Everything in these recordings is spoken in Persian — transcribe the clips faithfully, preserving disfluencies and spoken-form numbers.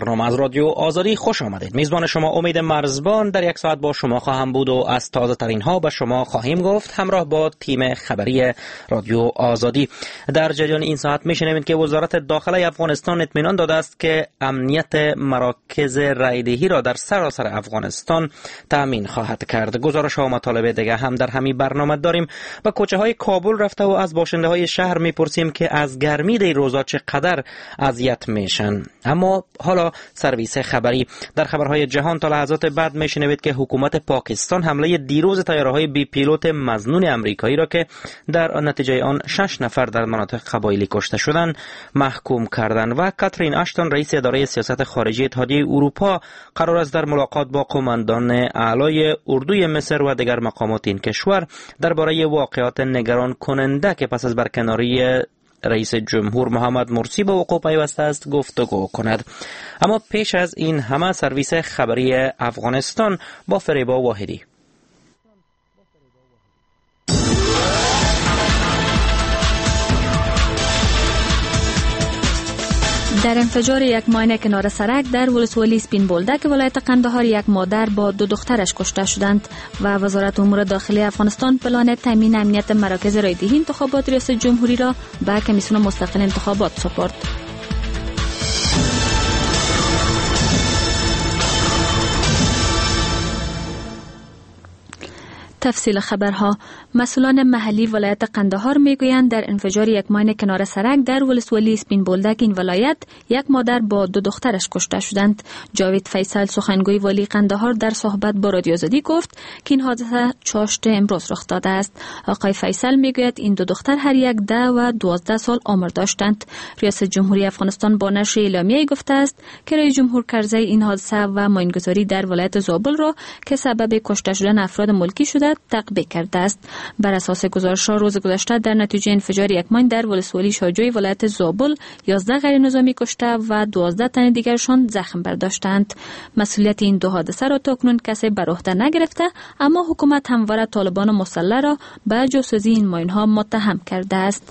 برنامه از رادیو آزادی خوش آمدید. میزبان شما امید مرزبان در یک ساعت با شما خواهم بود و از تازه ترین ها به شما خواهیم گفت همراه با تیم خبری رادیو آزادی. در جریان این ساعت میشنوید که وزارت داخله افغانستان اطمینان داده است که امنیت مراکز رایدهی را در سراسر افغانستان تامین خواهد کرد. گزارش ها و مطالب دیگه هم در همین برنامه داریم. به کوچه های کابل رفته و از باشنده های شهر میپرسیم که از گرمی دی روزا چقدر اذیت میشن. اما حالا سرویس خبری. در خبرهای جهان تا لحظات بعد میشنوید که حکومت پاکستان حمله دیروز طیاره‌های بی پیلوت مظنون آمریکایی را که در نتیجه آن شش نفر در مناطق قبایلی کشته شدند محکوم کردند. و کاترین اشتون رئیس اداره سیاست خارجی اتحادیه اروپا قرار است در ملاقات با قماندان اعلای اردوی مصر و دیگر مقامات این کشور درباره واقعات نگران کننده که پس از برکناری رئیس جمهور محمد مرسی به وقوع پیوسته است گفتگو کند. اما پیش از این همه سرویس خبری افغانستان با فریبا واحدی. در انفجار یک ماین کنار سرک در ولسوالی سپین بولدک ولایت قندهار یک مادر با دو دخترش کشته شدند و وزارت امور داخلی افغانستان پلان تامین امنیت مراکز رایدهی انتخابات ریاست جمهوری را به کمیسیون مستقل انتخابات سپرد. تفصیل خبرها. مسئولان محلی ولایت قندهار میگویند در انفجار یک ماین کنار سرک در ولسوالی سپین بولدک این ولایت یک مادر با دو دخترش کشته شدند. جاوید فیصل سخنگوی والی قندهار در صحبت با رادیو آزادی گفت که این حادثه چاشت امروز رخ داده است. آقای فیصل میگوید این دو دختر هر یک ده و دوازده سال عمر داشتند. ریاست جمهوری افغانستان با نشر اعلامیه‌ای گفته است که رئیس جمهور کرزی این حادثه و ماینگذاری در ولایت زابل را که سبب کشته شدن افراد ملکی شده تقبیح کرده است. بر اساس گزارش‌ها روز گذشته در نتیجه انفجار یک ماین در ولسوالی شاجوی ولایت زابل یازده غیر نظامی کشته و دوازده تن دیگرشان زخم برداشتند. مسئولیت این دو حادثه را تاکنون کسی بر عهده نگرفته، اما حکومت همواره طالبان مسلح را به جاسوسی این ماین‌ها متهم کرده است.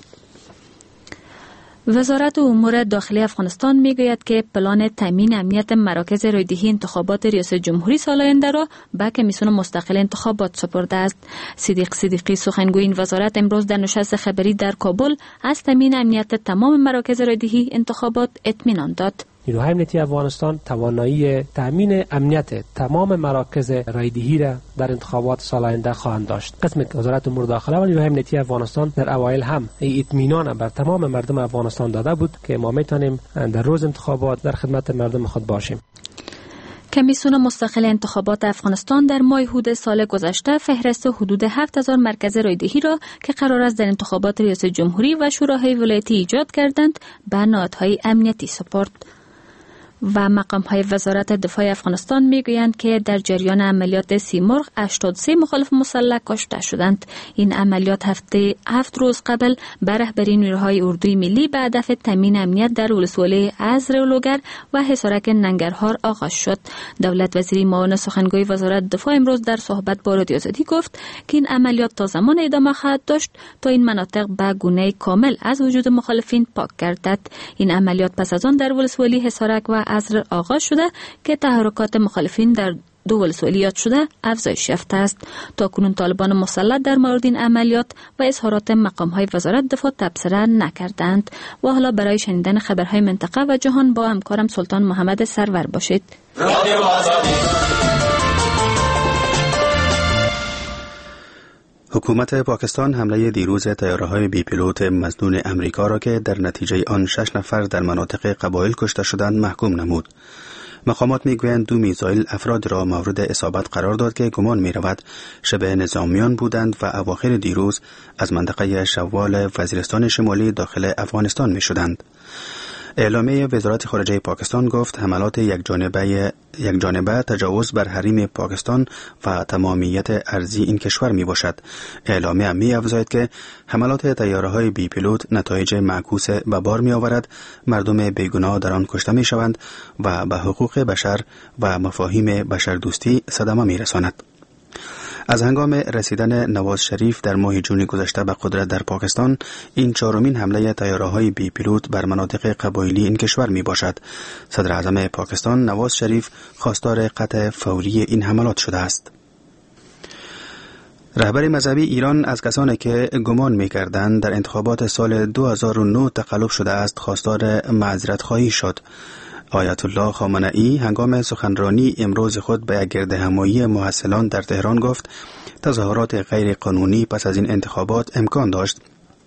وزارت امور داخلی افغانستان میگوید که پلان تامین امنیت مراکز رایدهی انتخابات ریاست جمهوری سال آینده را به کمیسیون مستقل انتخابات سپرده است. صدیق صدیقی سخنگوی این وزارت امروز در نشست خبری در کابل از تامین امنیت تمام مراکز رایدهی انتخابات اطمینان داد. نیروهای امنیتی افغانستان توانایی تامین امنیت تمام مراکز رایدهی را در انتخابات سال آینده خواهند داشت. قسم وزارت امور داخله و نیروهای امنیتی افغانستان در اوایل هم اطمینان بر تمام مردم افغانستان داده بود که ما میتونیم در روز انتخابات در خدمت مردم خود باشیم. کمیسیون مستقل انتخابات افغانستان در ماه حدود سال گذشته فهرست حدود هفت هزار مرکز رایدهی را که قرار است در انتخابات ریاست جمهوری و شوراهای ولایتی ایجاد کردند به نهادهای امنیتی سپرد. و مقام‌های وزارت دفاع افغانستان میگویند که در جریان عملیات سیمرغ هشتاد و سه مخالف مسلح کشته شدند. این عملیات هفته هفت روز قبل به رهبری نیروهای اردوی ملی به هدف تامین امنیت در ولسوالی ازر لوگر و حصارک ننگرهار آغاز شد. دولت وزیری معاون سخنگوی وزارت دفاع امروز در صحبت با رادیو آزادی گفت که این عملیات تا زمان ادامه خواهد داشت تا این مناطق به گونه کامل از وجود مخالفین پاک گردد. این عملیات پس از آن در ولسوالی حصارک و ازر آغاز شده که تحرکات مخالفین در دو ولسوالی یاد شده افزایش یافته است. تاکنون طالبان مسلح در مورد این عملیات و اظهارات مقام‌های وزارت دفاع تبصره نکردند. و حالا برای شنیدن خبرهای منطقه و جهان با همکارم سلطان محمد سرور باشید. حکومت پاکستان حمله دیروز طیاره‌های بی پیلوت مظنون امریکا را که در نتیجه آن شش نفر در مناطق قبایل کشته شدند محکوم نمود. مقامات میگویند دو میزایل افراد را مورد اصابت قرار داد که گمان می‌رود شبه نظامیان بودند و اواخر دیروز از منطقه شوال وزیرستان شمالی داخل افغانستان می‌شدند. اعلامیه وزارت خارجه پاکستان گفت حملات یک جانبه یک جانبه تجاوز بر حریم پاکستان و تمامیت ارضی این کشور می باشد. اعلامیه می افزاید که حملات طیاره‌های بی پیلوت نتایج معکوس به بار می آورد، مردم بیگناه در آن کشته می شوند و به حقوق بشر و مفاهیم بشردوستی صدمه می رساند. از هنگام رسیدن نواز شریف در ماه جون گذشته به قدرت در پاکستان، این چهارمین حمله طیاره‌های بی پیلوت بر مناطق قبایلی این کشور می باشد. صدر اعظم پاکستان نواز شریف خواستار قطع فوری این حملات شده است. رهبر مذهبی ایران از کسانی که گمان می‌کردند در انتخابات سال دو هزار و نه تقلب شده است خواستار معذرت خواهی شد. آیت الله خامنه‌ای هنگام سخنرانی امروز خود به یک گردهمایی محصلان در تهران گفت تظاهرات غیر قانونی پس از این انتخابات امکان داشت.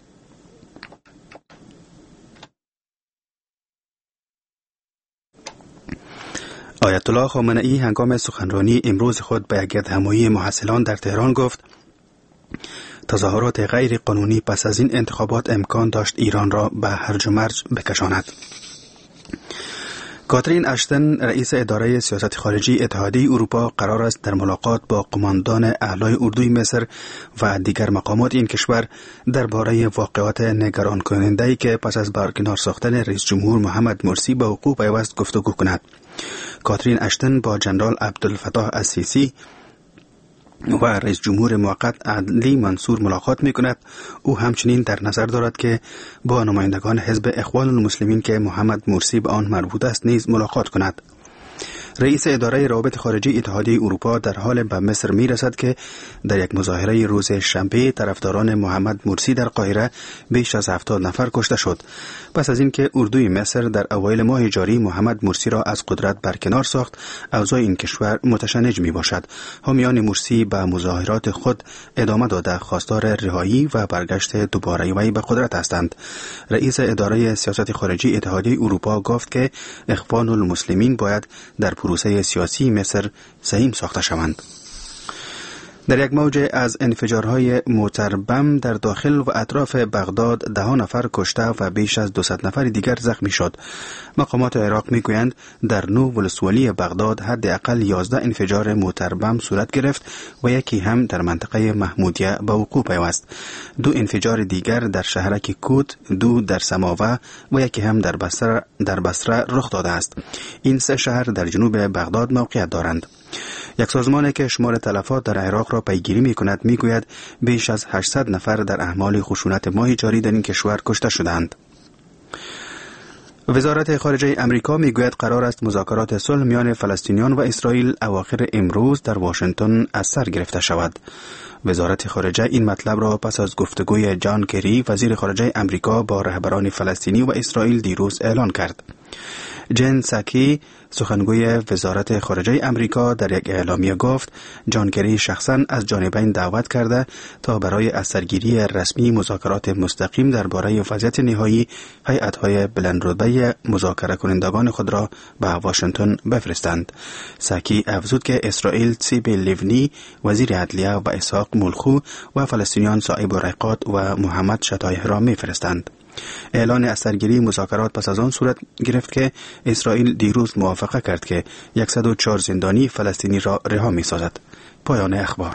آیت الله خامنه‌ای هنگام سخنرانی امروز خود به یک گردهمایی محصلان در تهران گفت تظاهرات غیر قانونی پس از این انتخابات امکان داشت ایران را به هرج و مرج بکشاند. کاترین اشتن رئیس اداره سیاست خارجی اتحادیه اروپا قرار است در ملاقات با قماندان اعلای اردوی مصر و دیگر مقامات این کشور درباره واقعات نگران کننده‌ای که پس از برکنار ساختن رئیس جمهور محمد مرسی به وقوع پیوست گفتگو کند. کاترین اشتن با جنرال عبدالفتاح السیسی و رئیس جمهور موقت عدلی منصور ملاقات می کند. او همچنین در نظر دارد که با نمایندگان حزب اخوان المسلمین که محمد مرسی به آن مربوط است نیز ملاقات کند. رئیس اداره روابط خارجی اتحادیه اروپا در حال به مصر می رسد که در یک مظاهره روز شنبه طرفداران محمد مرسی در قاهره بیش از هفتاد نفر کشته شد. پس از اینکه اردوی مصر در اوایل ماه جاری محمد مرسی را از قدرت برکنار ساخت، اوضاع این کشور متشنج می باشد. حامیان مرسی به مظاهرات خود ادامه داده خواستار رهایی و برگشت دوباره وی به قدرت هستند. رئیس اداره سیاست خارجی اتحادیه اروپا گفت که اخوان المسلمین باید در پروسه سیاسی مصر سهیم ساخته شوند. در یک موج از انفجارهای موتر بم در داخل و اطراف بغداد ده نفر کشته و بیش از دویست نفر دیگر زخمی شد. مقامات عراق میگویند در نو ولسوالی بغداد حداقل یازده انفجار موتر بم صورت گرفت و یکی هم در منطقه محمودیه به وقوع پیوست. دو انفجار دیگر در شهرک کوت، دو در سماوه و یکی هم در بصره در بصره رخ داده است. این سه شهر در جنوب بغداد موقعیت دارند. یک سازمانی که شمار تلفات در عراق را پیگیری می کند می گوید بیش از هشتصد نفر در اعمال خشونت ماه جاری در این کشور کشته شدند. وزارت خارجه امریکا می گوید قرار است مذاکرات صلح میان فلسطینیان و اسرائیل اواخر امروز در واشنگتن از سر گرفته شود. وزارت خارجه این مطلب را پس از گفتگوی جان کری وزیر خارجه امریکا با رهبران فلسطینی و اسرائیل دیروز اعلان کرد. جن ساکی سخنگوی وزارت خارجه امریکا در یک اعلامیه گفت جان کری شخصاً از جانبین دعوت کرده تا برای از سرگیری رسمی مذاکرات مستقیم درباره وضعیت نهایی هیئت‌های بلندرتبه مذاکره کنندگان خود را به واشنگتن بفرستند. ساکی افزود که اسرائیل تسیبی لیونی وزیر عدلیه و اسحاق ملخو و فلسطینیان صائب رقات و محمد شتایح را می‌فرستند. اعلان از سرگیری مذاکرات پس از آن صورت گرفت که اسرائیل دیروز موافقه کرد که صد و چهار زندانی فلسطینی را رها می سازد. پایان اخبار.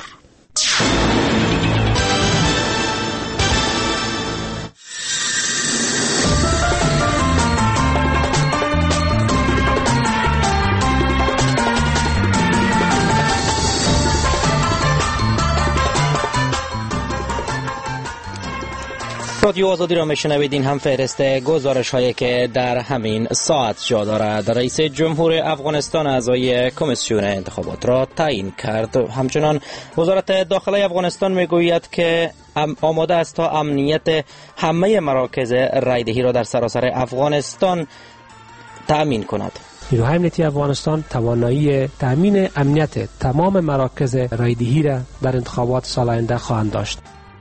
رادیو آزادی را میشنوید. این هم فهرست گزارش هایی که در همین ساعت جا دارد. رئیس جمهور افغانستان اعضای کمیسیون انتخابات را تعیین کرد. همچنان وزارت داخلی افغانستان میگوید که آماده است تا امنیت همه مراکز رایدهی را در سراسر افغانستان تأمین کند. نیروهای امنیتی افغانستان توانایی تأمین امنیت تمام مراکز رایدهی را در انتخابات سال آینده خواهند داشت.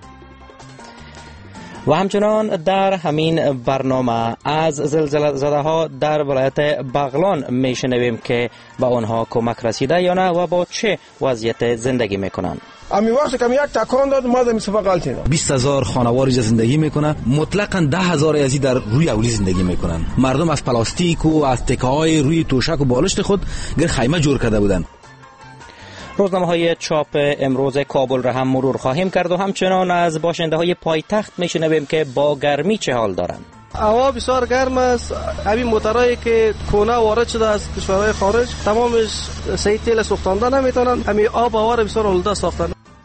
و همچنان در همین برنامه از زلزله زده ها در ولایت بغلان میشنویم که به آنها کمک رسیده یا نه و با چه وضعیت زندگی میکنن. امی وقت کم یک تکان داد ما در صفحه غلطی داد. بیست هزار خانوار اینجا زندگی میکنه، مطلقاً ده هزار ازی در روی اولی زندگی میکنن. مردم از پلاستیک و از تکه های روی توشک و بالشت خود گر خیمه جور کرده بودن. روزنامه های چاپ امروز کابل را هم مرور خواهیم کرد و همچنان از باشنده های پایتخت میشنویم که با گرمی چه حال دارند. هوا بسیار گرم است. همین موترایی که کونه وارد شده از کشورهای خارج تمامش صحیح تیل سوختانده نمیتونن. همین آب هوا را بسیار آلوده ساختن.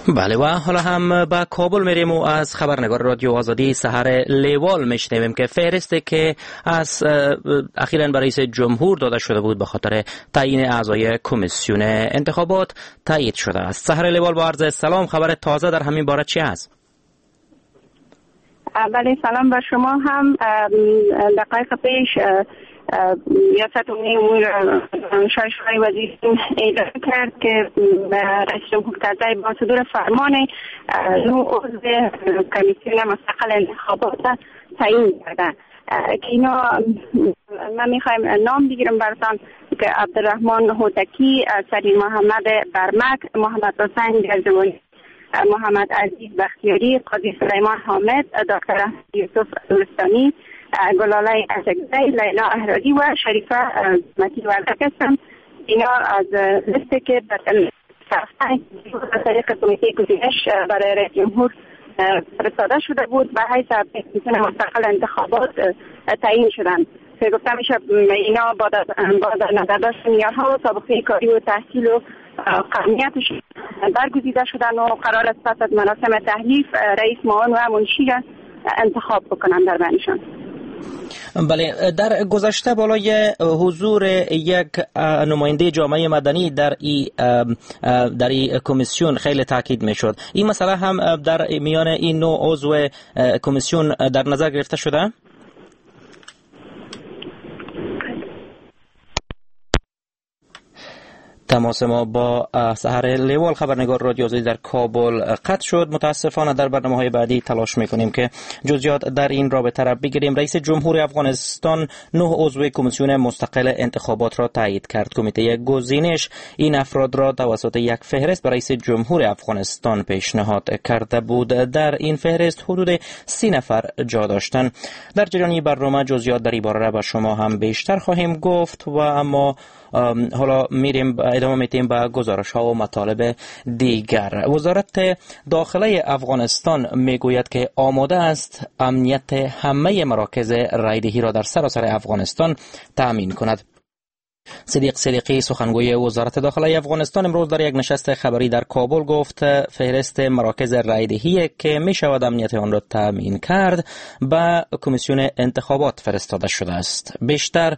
بله و حالا هم به کابل میریم و از خبرنگار رادیو آزادی سحر لیوال میشنویم که فهرستی که از اخیراً برای رئیس جمهور داده شده بود به خاطر تعیین اعضای کمیسیون انتخابات تایید شده است. سحر لیوال با عرض سلام، خبر تازه در همین باره چی است؟ بله سلام بر شما هم. دقایق پیش ریاست امور شایش‌های وزیر اعلام کرد که رئیس جمهور تازه با صدور فرمان نو عضو کمیسیون مستقل انتخابات تعیین کردن که اینا من میخوایم نام بگیرم براتان که عبدالرحمن هوتکی، سرین محمد برمک، محمد حسین گرزوانی، محمد عزیز بختیاری، قاضی سلیمان حامد، دکتر یوسف دولستانی، گلاله اشکزی، لیلا احرادی و شریفه متی وردک هستند. اینا از لیستی که به طریق کمیته گزینش برای رئیس جمهور فرستاده شده بود به حیث کمیسیون مستقل انتخابات تعیین شدند. که گفتم میشه اینا با در نظر داشتن معیارها و سابقه کاری و تحصیل و قومیتش برگزیده شدن و قرار است پس از مراسم تحلیف رئیس معاون و منشی را انتخاب بکنن در بینشان. بله، در گذشته بالای حضور یک نماینده جامعه مدنی در این در این کمیسیون خیلی تاکید میشد. این مسئله هم در میان این نوع عضو کمیسیون در نظر گرفته شده؟ تماس ما با سحر لیوال خبرنگار رادیو آزادی در کابل قطع شد. متاسفانه در برنامه‌های بعدی تلاش می‌کنیم که جزئیات در این رابطه را بگیریم. رئیس جمهور افغانستان نه عضو کمیسیون مستقل انتخابات را تایید کرد. کمیته گزینش این افراد را توسط یک فهرست به رئیس جمهور افغانستان پیشنهاد کرده بود. در این فهرست حدود سی نفر جا داشتند. در جریان برنامه جزئیات در این باره را به شما هم بیشتر خواهیم گفت و اما حالا میریم ادامه میتیم به گزارش ها و مطالب دیگر. وزارت داخله افغانستان میگوید که آماده است امنیت همه مراکز رایدهی را در سراسر افغانستان تأمین کند. صدیق صدیقی سخنگوی وزارت داخله افغانستان امروز در یک نشست خبری در کابل گفت فهرست مراکز رایدهی که می شود امنیت آن را تأمین کرد به کمیسیون انتخابات فرستاده شده است. بیشتر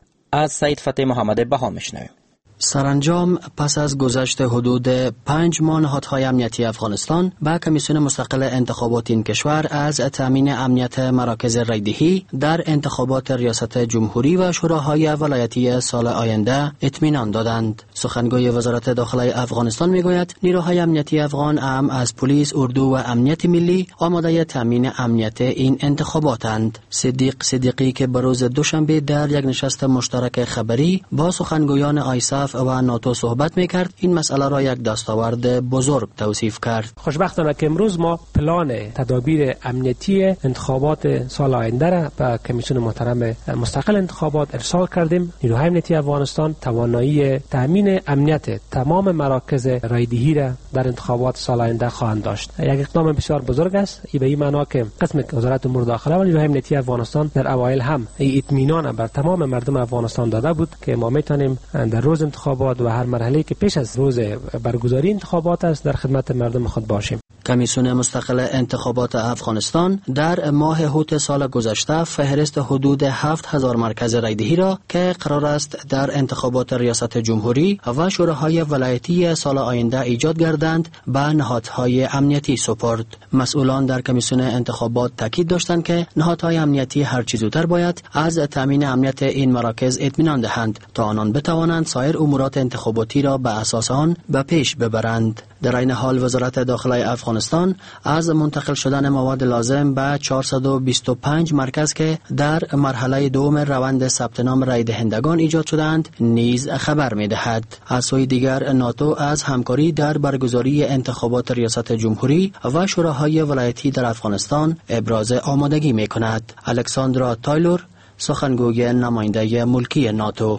از سید فتح محمد بها میشنویم. سرانجام پس از گذشت حدود پنج ماه نهادهای امنیتی افغانستان به کمیسیون مستقل انتخابات این کشور از تامین امنیت مراکز رایدهی در انتخابات ریاست جمهوری و شوراهای ولایتی سال آینده اطمینان دادند. سخنگوی وزارت داخله افغانستان میگوید نیروهای امنیتی افغان هم از پلیس، اردو و امنیت ملی آماده تامین امنیت این انتخاباتند. صدیق صدیقی که به روز دوشنبه در یک نشست مشترک خبری با سخنگویان آیساف و ناتو صحبت میکرد این مسئله را یک دستاورد بزرگ توصیف کرد. خوشبختانه که امروز ما پلان تدابیر امنیتی انتخابات سال آینده را به کمیسیون محترم مستقل انتخابات ارسال کردیم. نیروهای امنیتی افغانستان توانایی تامین امنیت تمام مراکز رایدهی را در انتخابات سال آینده خواهند داشت. یک اقدام بسیار بزرگ است. ای به این معنا که قسم وزارت امور داخله و نیروهای امنیتی افغانستان در اوایل هم اطمینان بر تمام مردم افغانستان داده بود که ما میتونیم در روز انتخابات و هر مرحله که پیش از روز برگزاری انتخابات است در خدمت مردم خود باشیم. کمیسیون مستقل انتخابات افغانستان در ماه هوت سال گذشته فهرست حدود هفت هزار مرکز رایدهی را که قرار است در انتخابات ریاست جمهوری و شوراهای ولایتی سال آینده ایجاد گردند به نهادهای امنیتی سپرد. مسئولان در کمیسیون انتخابات تاکید داشتند که نهادهای امنیتی هر چه زودتر باید از تامین امنیت این مراکز اطمینان دهند تا آنان بتوانند سایر امورات انتخاباتی را به اساس آن به پیش ببرند. در این حال وزارت داخله افغانستان از منتقل شدن مواد لازم به چهارصد و بیست و پنج مرکز که در مرحله دوم روند ثبت نام رای دهندگان ایجاد شدند نیز خبر می‌دهد. از سوی دیگر ناتو از همکاری در برگزاری انتخابات ریاست جمهوری و شوراهای ولایتی در افغانستان ابراز آمادگی می‌کند. الکساندرا تایلور سخنگوی نماینده ملکی ناتو: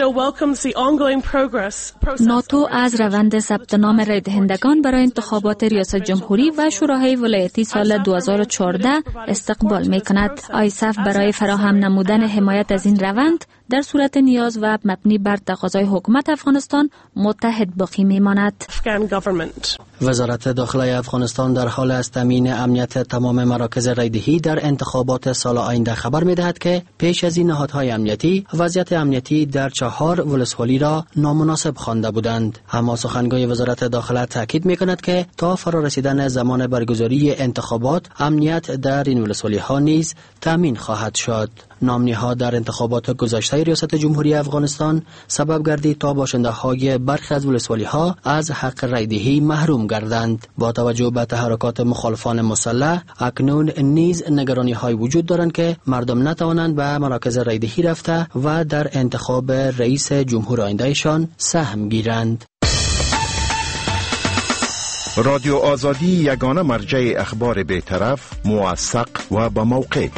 ناتو از روند ثبت نام رای دهندگان برای انتخابات ریاست جمهوری و شوراهای ولایتی سال دو هزار و چهارده استقبال می کند. آیساف برای فراهم نمودن حمایت از این روند در صورت نیاز و مبنی بر تقاضای حکومت افغانستان متحد باقی میماند. وزارت داخله افغانستان در حال از تامین امنیت تمام مراکز رایدهی در انتخابات سال آینده خبر می‌دهد که پیش از این نهادهای امنیتی وضعیت امنیتی در چهار ولسوالی را نامناسب خوانده بودند. اما سخنگوی وزارت داخله تاکید می‌کند که تا فرا رسیدن زمان برگزاری انتخابات امنیت در این ولسوالی‌ها نیز تامین خواهد شد. نام‌نهاد در انتخابات گذشته ریاست جمهوری افغانستان سبب گردید تا باشنده‌های برخی از ولسوالی‌ها از حق رایدهی محروم گردند. با توجه به تحرکات مخالفان مسلح اکنون نیز نگرانی‌های وجود دارند که مردم نتوانند به مراکز رایدهی رفته و در انتخاب رئیس جمهور آیندهشان سهم گیرند. رادیو آزادی یگانه مرجع اخبار بی‌طرف، موثق و با موقع.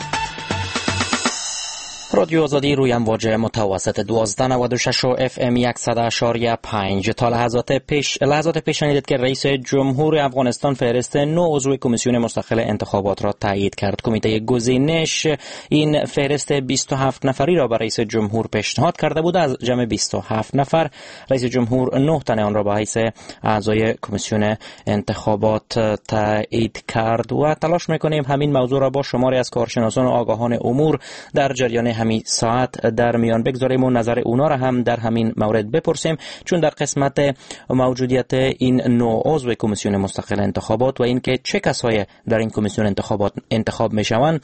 رادیو آزادی روی امواج متوسط دوازده نود و شش و اف ام صد اشاریه پنج. تا لحظات پیش لحظات پیش شنیدید که رئیس جمهور افغانستان فهرست نو عضو کمیسیون مستقل انتخابات را تایید کرد. کمیته گزینش این فهرست بیست و هفت نفری را به رئیس جمهور پیشنهاد کرده بود. از جمع بیست و هفت نفر رئیس جمهور نه تن آن را به حیث اعضای کمیسیون انتخابات تایید کرد و تلاش می‌کنیم همین موضوع را با شماری از کارشناسان و آگاهان امور در جریان همین ساعت در میان بگذاریم و نظر اونا را هم در همین مورد بپرسیم، چون در قسمت موجودیت این نوع عضو کمیسیون مستقل انتخابات و اینکه چه کسایی در این کمیسیون انتخابات انتخاب میشوند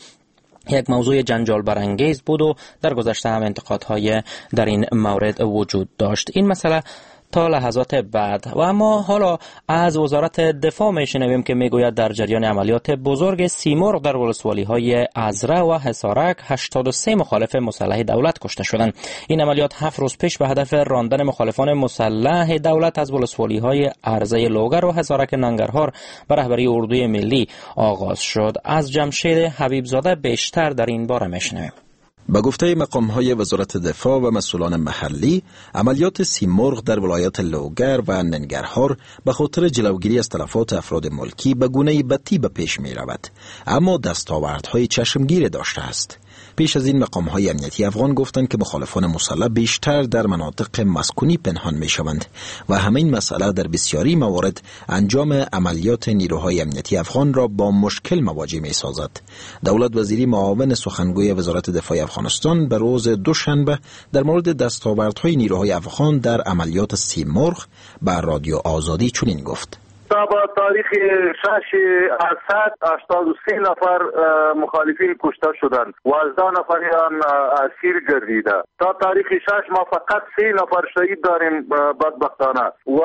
یک موضوع جنجال برانگیز بود و در گذشته هم انتقادهای در این مورد وجود داشت. این مسئله تا لحظات بعد. و اما حالا از وزارت دفاع میشنویم که میگوید در جریان عملیات بزرگ سیمرغ در ولسوالی های ازره و حصارک هشتاد و سه مخالف مسلح دولت کشته شدند. این عملیات هفت روز پیش به هدف راندن مخالفان مسلح دولت از ولسوالی های ارزه لوگر و حصارک ننگرهار به رهبری اردوی ملی آغاز شد. از جمشید حبیبزاده بیشتر در این باره میشنویم. به گفته مقام‌های وزارت دفاع و مسئولان محلی، عملیات سیمرغ در ولایت لوگر و ننگرهار به خاطر جلوگیری از تلفات افراد ملکی به گونه‌ای بدی به پیش می رود، اما دستاوردهای چشمگیر داشته است. پیش از این مقام‌های امنیتی افغان گفتند که مخالفان مسلح بیشتر در مناطق مسکونی پنهان می‌شوند و همین مسئله در بسیاری موارد انجام عملیات نیروهای امنیتی افغان را با مشکل مواجه می‌سازد. دولت وزیری معاون سخنگوی وزارت دفاع افغانستان به روز دوشنبه در مورد دستاوردهای نیروهای افغان در عملیات سیمرغ به رادیو آزادی چنین گفت: تا با تاریخ شش اسد هشتاد و سه نفر مخالفین کشته شدند و هزده نفر اسیر گردیده. تا تاریخ شش ما فقط سه نفر شهید داریم بدبختانه و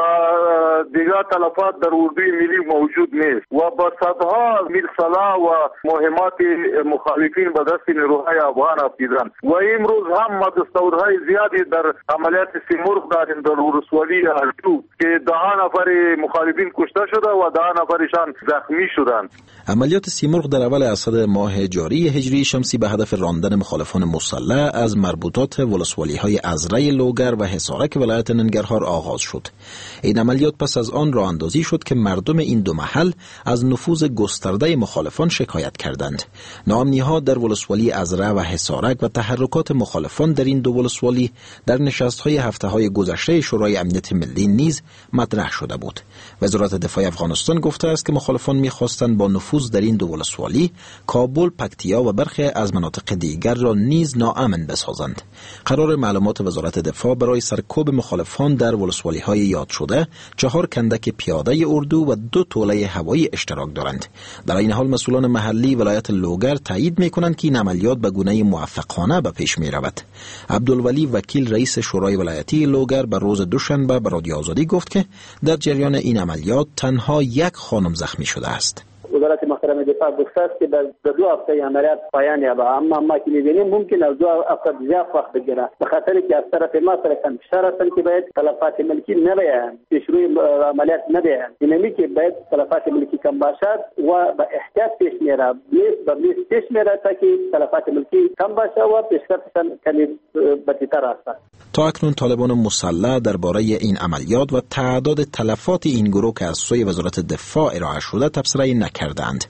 دیگر تلفات در اردوی ملی موجود نیست و با صدها میل سلاح و مهمات مخالفین به دست نیروهای افغان افتیدند و امروز هم ما دستاوردهای زیادی در عملیات سیمرغ داریم در ولسوالی هلتو که ده نفر مخالفین کشته شده و ده نفرشان زخمی شدند. عملیات سیمرغ در اول اسد ماه جاری هجری شمسی به هدف راندن مخالفان مسلح از مربوطات ولسوالی‌های ازره لوگر و حصارک ولایت ننگرهار آغاز شد. این عملیات پس از آن راه اندازی شد که مردم این دو محل از نفوذ گسترده مخالفان شکایت کردند. ناامنی‌ها در ولسوالی ازره و حصارک و تحرکات مخالفان در این دو ولسوالی در نشست‌های هفته‌های گذشته شورای امنیت ملی نیز مطرح شده بود. وزارت دفاع افغانستان گفته است که مخالفان می‌خواستند با نفوذ در این دو ولسوالی کابل، پکتیا و برخی از مناطق دیگر را نیز ناامن بسازند. قرار معلومات وزارت دفاع برای سرکوب مخالفان در ولسوالی‌های یاد شده چهار کندک پیاده اردو و دو توله هوایی اشتراک دارند. در این حال مسئولان محلی ولایت لوگر تایید می‌کنند که این عملیات به گونه موفقانه به پیش می‌رود. عبدالولی وکیل رئیس شورای ولایتی لوگر به روز دوشنبه به رادیو آزادی گفت که در جریان این عملیات تنها یک خانم زخمی شده است. وزارت محترم دفاع گفته است که در دو هفته عملیات پایان یابد، اما ما که می‌بینیم ممکن است دو هفته زیاد وقت بگیرد، به خاطر که از طرف ما سره کم فشار است که باید تلفات ملکی نبیاند، پیشروی عملیات نبیاند. اینمی که باید تلفات ملکی کم باشد و با احتیاط پیش می‌رود، نیست به نیست پیش می‌رود تا که تلفات ملکی کم باشد و پیشرفتشان کمی بهتر است. تا اکنون طالبان مسلح درباره این عملیات و تعداد تلفات این گروه که از سوی وزارت دفاع ارائه شده تبصره نکردند.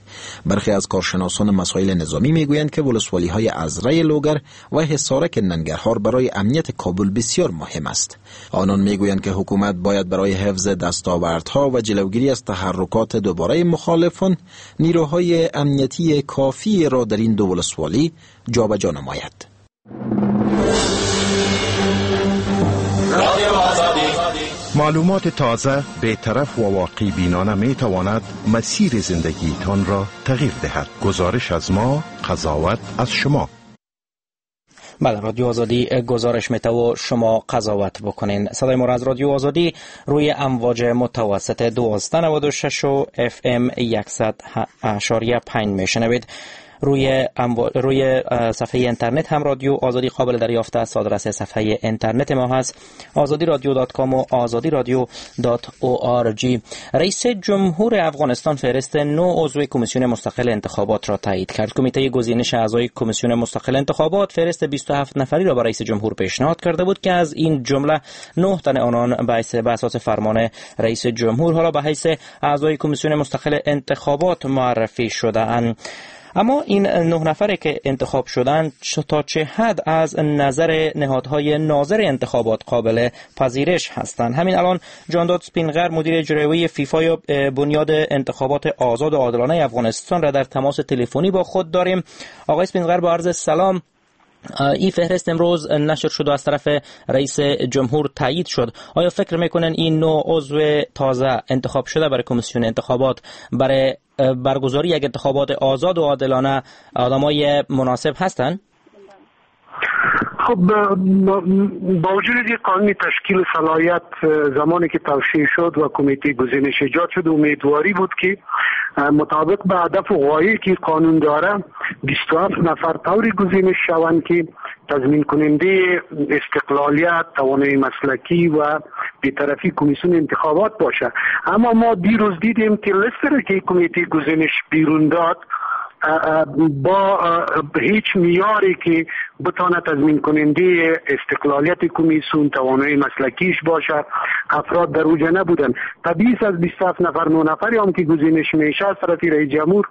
برخی از کارشناسان مسائل نظامی میگویند که ولسوالی های ازره لوگر و حصارک ننگرهار برای امنیت کابل بسیار مهم است. آنان میگویند که حکومت باید برای حفظ دستاوردها و جلوگیری از تحرکات دوباره مخالفان نیروهای امنیتی کافی را در این دو ولسوالی جابجا نماید. معلومات تازه، بی‌طرف و واقعی بینانه می تواند مسیر زندگیتان را تغییر دهد. گزارش از ما، قضاوت از شما. بله، رادیو آزادی گزارش میته و شما قضاوت بکنین. صدای ما را از رادیو آزادی روی امواج متوسط دویست و نود و شش و اف ام صد و پنج میشنوید. روی امو... روی صفحه اینترنت هم رادیو آزادی قابل دریافت است. آدرس صفحه اینترنت ما هست آزادی رادیو دات کام و آزادی رادیو دات او آر جی. رئیس جمهور افغانستان فهرست نو عضو کمیسیون مستقل انتخابات را تایید کرد. کمیته گزینش اعضای کمیسیون مستقل انتخابات فهرست بیست و هفت نفری را برای رئیس جمهور پیشنهاد کرده بود که از این جمله نه تن آنان به اساس فرمان رئیس جمهور حالا به حیث اعضای کمیسیون مستقل انتخابات معرفی شده‌اند. اما این نه نفری که انتخاب شدند تا چه حد از نظر نهادهای ناظر انتخابات قابل پذیرش هستند؟ همین الان جانداد سپینغر مدیر اجرایی فیفا یا بنیاد انتخابات آزاد و عادلانه افغانستان را در تماس تلفنی با خود داریم. آقای سپینغر با عرض سلام. این فهرست امروز نشر شد و از طرف رئیس جمهور تایید شد. آیا فکر میکنن این نوع عضو تازه انتخاب شده برای کمیسیون انتخابات برای برگزاری یک انتخابات آزاد و عادلانه آدمای مناسب هستند؟ خب با وجود این قانون تشکیل صلاحیت زمانی که توشیح شد و کمیته گزینش ایجاد شد، امیدواری بود که مطابق به هدف و غایه‌ای که قانون داره بیست و هفت نفر طوری گزینش شوند که تضمین کننده استقلالیت، توانایی مسلکی و بی‌طرفی کمیسیون انتخابات باشه. اما ما دیروز دیدیم که لیست که کمیته گزینش بیرون داد با هیچ معیاری که بتونه تضمین کننده استقلالیت کمیسیون، توانایی مسلکیش باشه، افراد در اوجه نبودن. طبیعی از بیست و هفت نفر نه نفری هم که گزینش میشه از طرف رئیس جمهور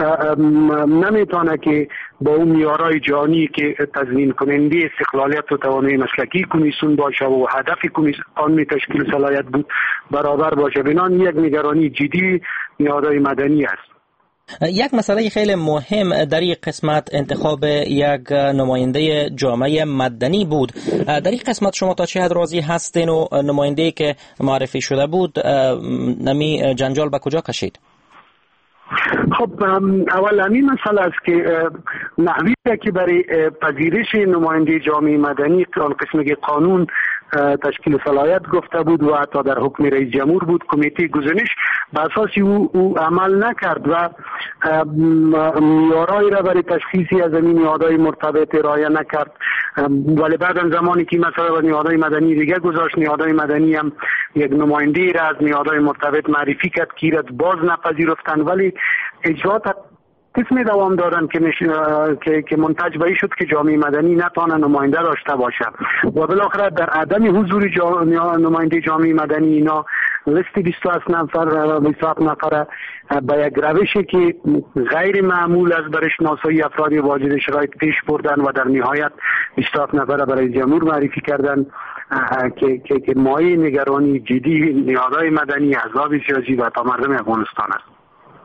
نمیتونه که با اون معیارهای جهانی که تضمین کننده استقلالیت و توانایی مسلکی کمیسیون باشه و هدف قانون تشکیل صلاحیت بود برابر باشه. بنابراین یک نگرانی جدی نهادهای مدنی است. یک مسئله خیلی مهم در این قسمت انتخاب یک نماینده جامعه مدنی بود. در این قسمت شما تا چه حد راضی هستین و نماینده‌ای که معرفی شده بود نمی جنجال به کجا کشید؟ خب اول همین مسئله است که نحوی که برای پذیرش نماینده جامعه مدنی آن قسمی که قانون تشکیل صلاحیت گفته بود و حتی در حکم رئیس جمهور بود، کمیته گزینش به اساس او, او عمل نکرد و معیارهایی را برای تشخیصی از این نهادهای مرتبط رعایت نکرد. ولی بعد زمانی که مثلا نهادهای مدنی دیگه گذاشت، نهادهای مدنی هم یک نماینده را از نهادهای مرتبط معرفی کرد که را باز نپذیرفتند، ولی اجراات قسمی دوام دارن که, نش... که که منتج به شد که جامعه مدنی نتونه نماینده داشته باشه و بالاخره در عدم حضور جا... نماینده جامعه مدنی اینا لیست بیست و هفت نفر بیست و هفت نفر با یک روشی که غیر معمول از برای شناسایی افراد واجد شرایط پیش بردن و در نهایت بیست و هفت نفر برای جمهور معرفی کردن که که که مایه نگرانی جدی نهادهای مدنی، احزاب سیاسی و تا مردم افغانستان است.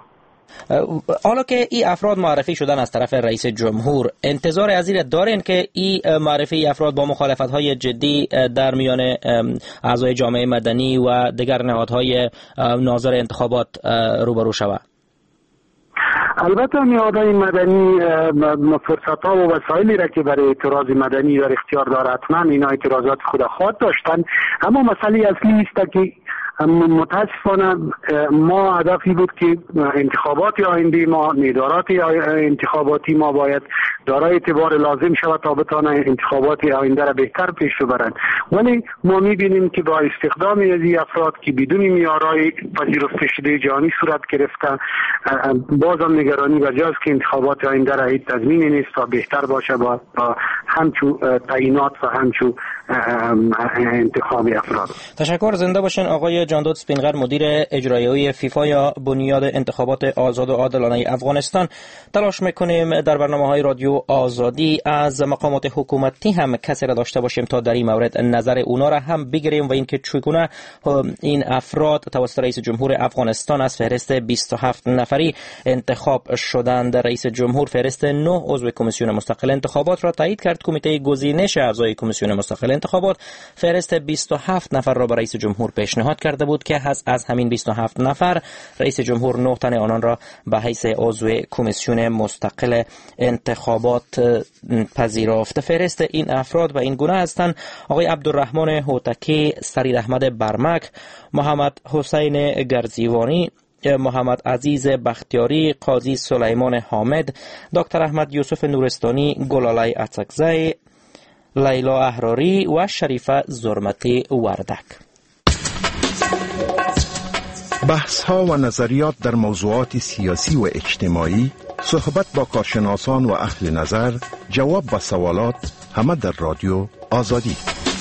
حالا که این افراد معرفی شدن از طرف رئیس جمهور، انتظار از این دارین که این معرفی افراد با مخالفت‌های جدی در میان اعضای جامعه مدنی و دیگر نهادهای ناظر انتخابات روبرو شود؟ البته نهادهای مدنی فرصت‌ها و وسایلی را که برای اعتراض مدنی در اختیار دارد، حتما اینا اعتراضات خود خواهد داشتن. اما مسئله اصلی است که متاسفانه ما هدفی بود که انتخابات آینده ما، ندارات انتخاباتی ما باید دارای اعتبار لازم شود تا بتانه انتخابات آینده را بهتر پیش ببرند. ولی ما می‌بینیم که با استخدام از این افراد که بدون معیارهای پذیرفته شده جهانی صورت گرفته، بازم نگرانی بجاست که انتخابات آینده را هیچ تضمینی نیست تا بهتر باشه با, با همچو تعیینات و همچو انتخاب افراد. تشکر. زنده باشین آقای جانداد سپینغر، مدیر اجرایی فیفا یا بنیاد انتخابات آزاد و عادلانه افغانستان. تلاش میکنیم در برنامه‌های رادیو آزادی از مقامات حکومتی هم کسی را داشته باشیم تا در این مورد نظر اونا را هم بگیریم و اینکه چگونه این افراد توسط رئیس جمهور افغانستان از فهرست بیست و هفت نفری انتخاب شدند. رئیس جمهور فهرست نه عضو کمیسیون مستقل انتخابات را تایید کرد. کمیته گزینش اعضای کمیسیون مستقل انتخابات فهرست بیست و هفت نفر را به رئیس جمهور پیشنهاد کرده بود که از از همین بیست و هفت نفر رئیس جمهور نه تن آنان را به حیث عضو کمیسیون مستقل انتخابات پذیرفت. فهرست این افراد و این گونه هستند: آقای عبدالرحمن هوتکی، سرید احمد برمک، محمد حسین گرزیوانی، محمد عزیز بختیاری، قاضی سلیمان حامد، دکتر احمد یوسف نورستانی، گلالای اڅکزی، لیلا احراری و شریفه زرمتی وردک. بحث ها و نظریات در موضوعات سیاسی و اجتماعی، صحبت با کارشناسان و اهل نظر، جواب به سوالات، همه در رادیو آزادی.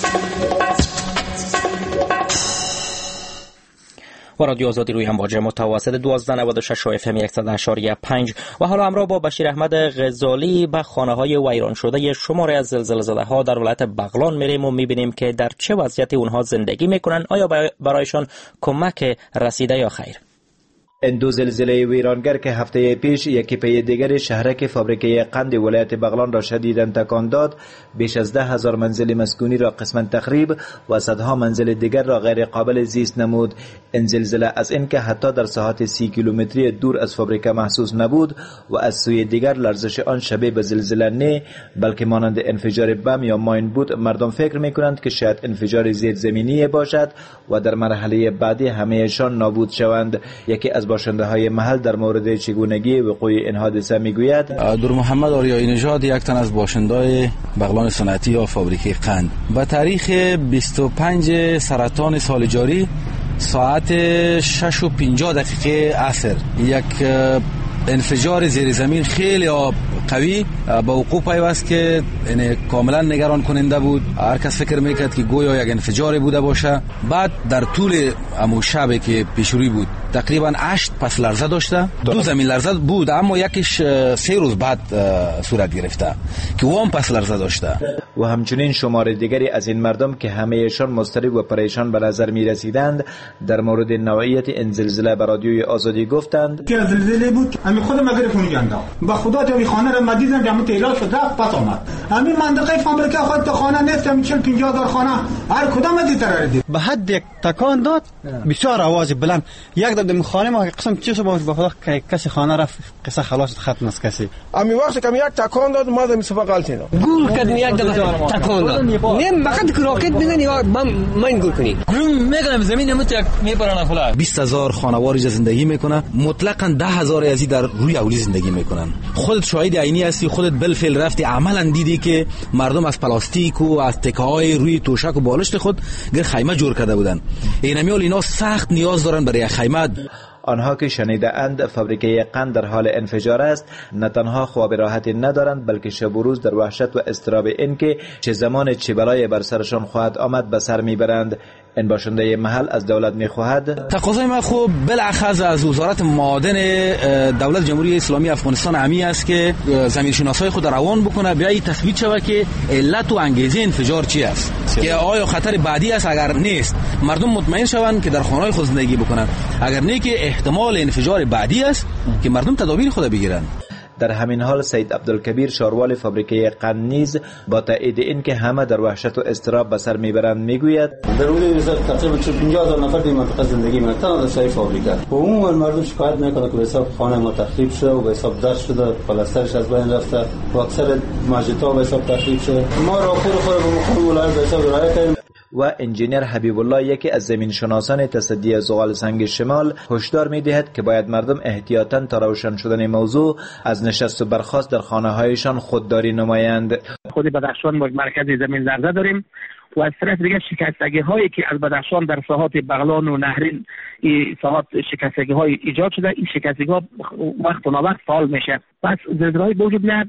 و رادیو آزادی روی امواج متوسط دوازده نود و شش و اف ام صد و اشاری پنج و حالا همراه با بشیر احمد غزالی به خانه های ویران شده شماری از زلزله زده ها در ولایت بغلان میریم و میبینیم که در چه وضعیتی اونها زندگی میکنن. آیا برایشان کمک رسیده یا خیر؟ این دو زلزله ویرانگر که هفته پیش یکی پی دیگر شهرک فابریکه قند ولایت بغلان را شدیداً تکان داد، بیش از ده هزار منزل مسکونی را قسماً تخریب و صدها منزل دیگر را غیر قابل زیست نمود. این زلزله از این که حتی در ساحات سی کیلومتری دور از فابریکه محسوس نبود و از سوی دیگر لرزش آن شبیه به زلزله نه بلکه مانند انفجار بم یا ماین بود، مردم فکر میکنند که شاید انفجار زیرزمینی باشد و در مرحله بعدی همهشان نابود شوند. یکی از باشنده های محل در مورد چگونگی وقوع این حادثه میگوید: دور محمد آریایی نژاد، یک تن از باشنده‌های بغلان صنعتی یا فابریکه قند، با تاریخ بیست و پنج سرطان سال جاری ساعت شش و پنجاه دقیقه عصر یک انفجار زیر زمین خیلی قوی با وقوع پیوست که یعنی کاملا نگران کننده بود. هر کس فکر میکرد که گویا یک انفجار بوده باشه. بعد در طول امو شبی که پیشروی بود تقریبا هشت پس لرزه داشته. دو زمین لرزه بود اما یکیش سه روز بعد صورت گرفته که وام پس لرزه داشته. و همچنین شمار دیگری از این مردم که همهشان مضطرب و پریشان به نظر می رسیدند در مورد نوعیت این زلزله به رادیوی آزادی گفتند که زلزله بود. همین خودم اگر خونی گنده با خدا تو خانه را مدیدم که تیلا شد رفت پس آمد. همین منطقه فابریکه خود تو خانه نیست، همین چهل پنجاه هزار خانه هر کدام از این طرف دید. به حد یک تکان داد بسیار آواز بلند. یک دم خانه ما قسم چه صبح به خدا کسی خانه رفت قصه خلاص ختم است کسی. همین وقت که یک تکان داد ما زمین صفا قالتینا گول کد یک دفعه تکان داد. نیم وقت راکت بزنی یا بم من گول کنی گروم میگم زمین مت یک میپرن فلا. بیست هزار خانوار زندگی میکنه، مطلقاً ده هزار ازی در روی اولی زندگی میکنن. خودت شاهد عینی هستی، خودت بالفعل رفتی عملاً دیدی که مردم از پلاستیک و از تکه‌های روی توشک و بالشت خود گر خیمه جور کرده بودن. اینمیال اینا سخت نیاز دارن برای خیمه. آنها که شنیده اند فابریکه قند در حال انفجار است نه تنها خواب راحتی ندارند بلکه شب و روز در وحشت و اضطراب این که چه زمان چه بلای بر سرشان خواهد آمد به سر میبرند. این باشنده محل از دولت میخواهد تقاضای ما خوب بالاخص از وزارت معادن دولت جمهوری اسلامی افغانستان همی است که زمین شناسای خود روان بکنه، بیایی تثبیت شود که علت و انگیزه انفجار چی است، که آیا خطر بعدی است. اگر نیست مردم مطمئن شوند که در خانه‌های خود زندگی بکنند، اگر نه که احتمال انفجار بعدی است که مردم تدابیر خود بگیرند. در همین حال سید عبدالکبیر شاروال فابریکه قند نیز با تایید این که همه در وحشت و اضطراب به سر میبرند میگوید در حدود تقریبا پنجاه هزار نفر در منطقه زندگی میکنند در سایه فابریکه و عموما مردم شکایت میکنند که به حساب خانه ما تخریب شده و به حساب درس شده، پلاسترش از بین رفته و اکثر مسجدها به حساب تخریب شده. ما راپور خود به مقام ولایت به حساب رعایت کردیم. و انجینیر حبیب الله یکی از زمین شناسان تصدی زغال سنگ شمال هشدار می‌دهد که باید مردم احتیاطاً تا روشن شدن موضوع از نشست و برخاست در خانه‌هایشان خودداری نمایند. خود بدخشان ما مرکز زمین لرزه داریم و از طرف دیگه شکستگی هایی که از بدخشان در ساحات بغلان و نهرین این ساحات شکستگی های ایجاد شده، این شکستگی ها وقت و نوقت فعال میشه. پس زلزله های وجود میاد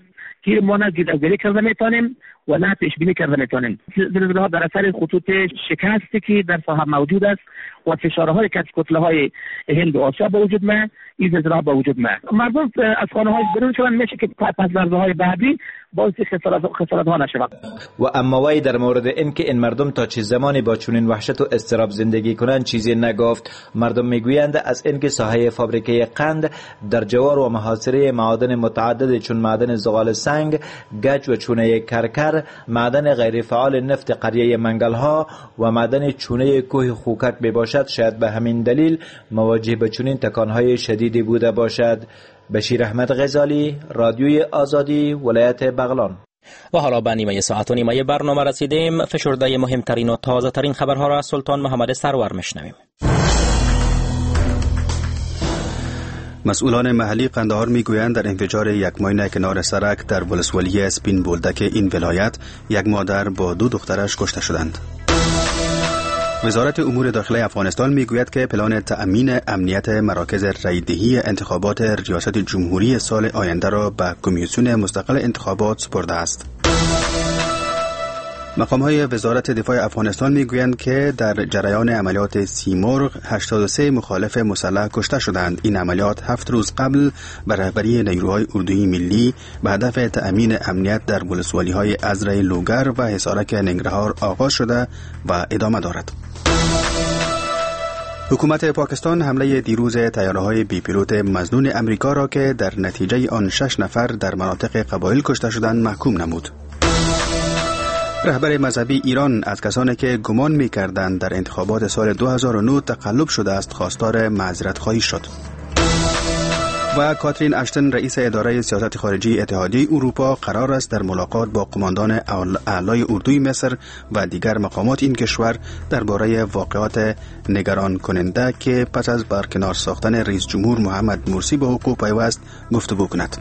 که ما نه دیدگیری کرده میتونیم و نه پیش بینی کرده میتونیم. زلزله ها در اثر خطوط شکستی که در ساحه موجود است و فشارهای که از کتله های هند و آسیا به وجود میاد، این زلزله ها به وجود میاد. مردم از خانه های بیرون شدن، میشه که پس لرزه های بعدی باعث خسارت خسارت ها نشود. و اما وی در مورد اینکه این مردم تا چه زمانی با چنین وحشت و اضطراب زندگی کنند چیزی نگفت. مردم میگویند از اینکه ساحه فابریکه قند در جوار و محاصره معادن متعدد چون معدن زغال سنگ، گچ و چونه کرکر، معدن غیر فعال نفت قریه منگلها و معدن چونه کوه خوکک بباشد، شاید به همین دلیل مواجه به چنین تکانهای شدیدی بوده باشد. بشیر احمد غزالی، رادیوی آزادی، ولایت بغلان. و حالا به نیمه ساعت و نیمه برنامه رسیدیم. فشرده مهمترین و تازه ترین خبرها را از سلطان محمد سرور میشنویم. مسئولان محلی قندهار میگویند در انفجار یک ماین کنار سرک در ولسوالی سپین بولدک این ولایت یک مادر با دو دخترش کشته شدند. وزارت امور داخلی افغانستان میگوید که پلان تأمین امنیت مراکز رایدهی انتخابات ریاست جمهوری سال آینده را به کمیسیون مستقل انتخابات سپرده است. مقام‌های وزارت دفاع افغانستان میگویند که در جریان عملیات سیمرغ هشتاد و سه مخالف مسلح کشته شدند. این عملیات هفت روز قبل به رهبری نیروهای اردوی ملی به هدف تأمین امنیت در ولسوالی‌های ازرع لوگر و حصارک ننگرهار آغاز شده و ادامه دارد. حکومت پاکستان حمله دیروز طیاره‌های بی پیلوت مظنون امریکا را که در نتیجه آن شش نفر در مناطق قبایل کشته شدند محکوم نمود. رهبر مذهبی ایران از کسانی که گمان می‌کردند در انتخابات سال دو هزار و نه تقلب شده است خواستار معذرت خواهی شد. و کاترین اشتن رئیس اداره سیاست خارجی اتحادیه اروپا قرار است در ملاقات با قماندان اعلای اردوی مصر و دیگر مقامات این کشور درباره واقعات نگران کننده که پس از برکنار ساختن رئیس جمهور محمد مرسی به حقوق پیوست گفتگو کند.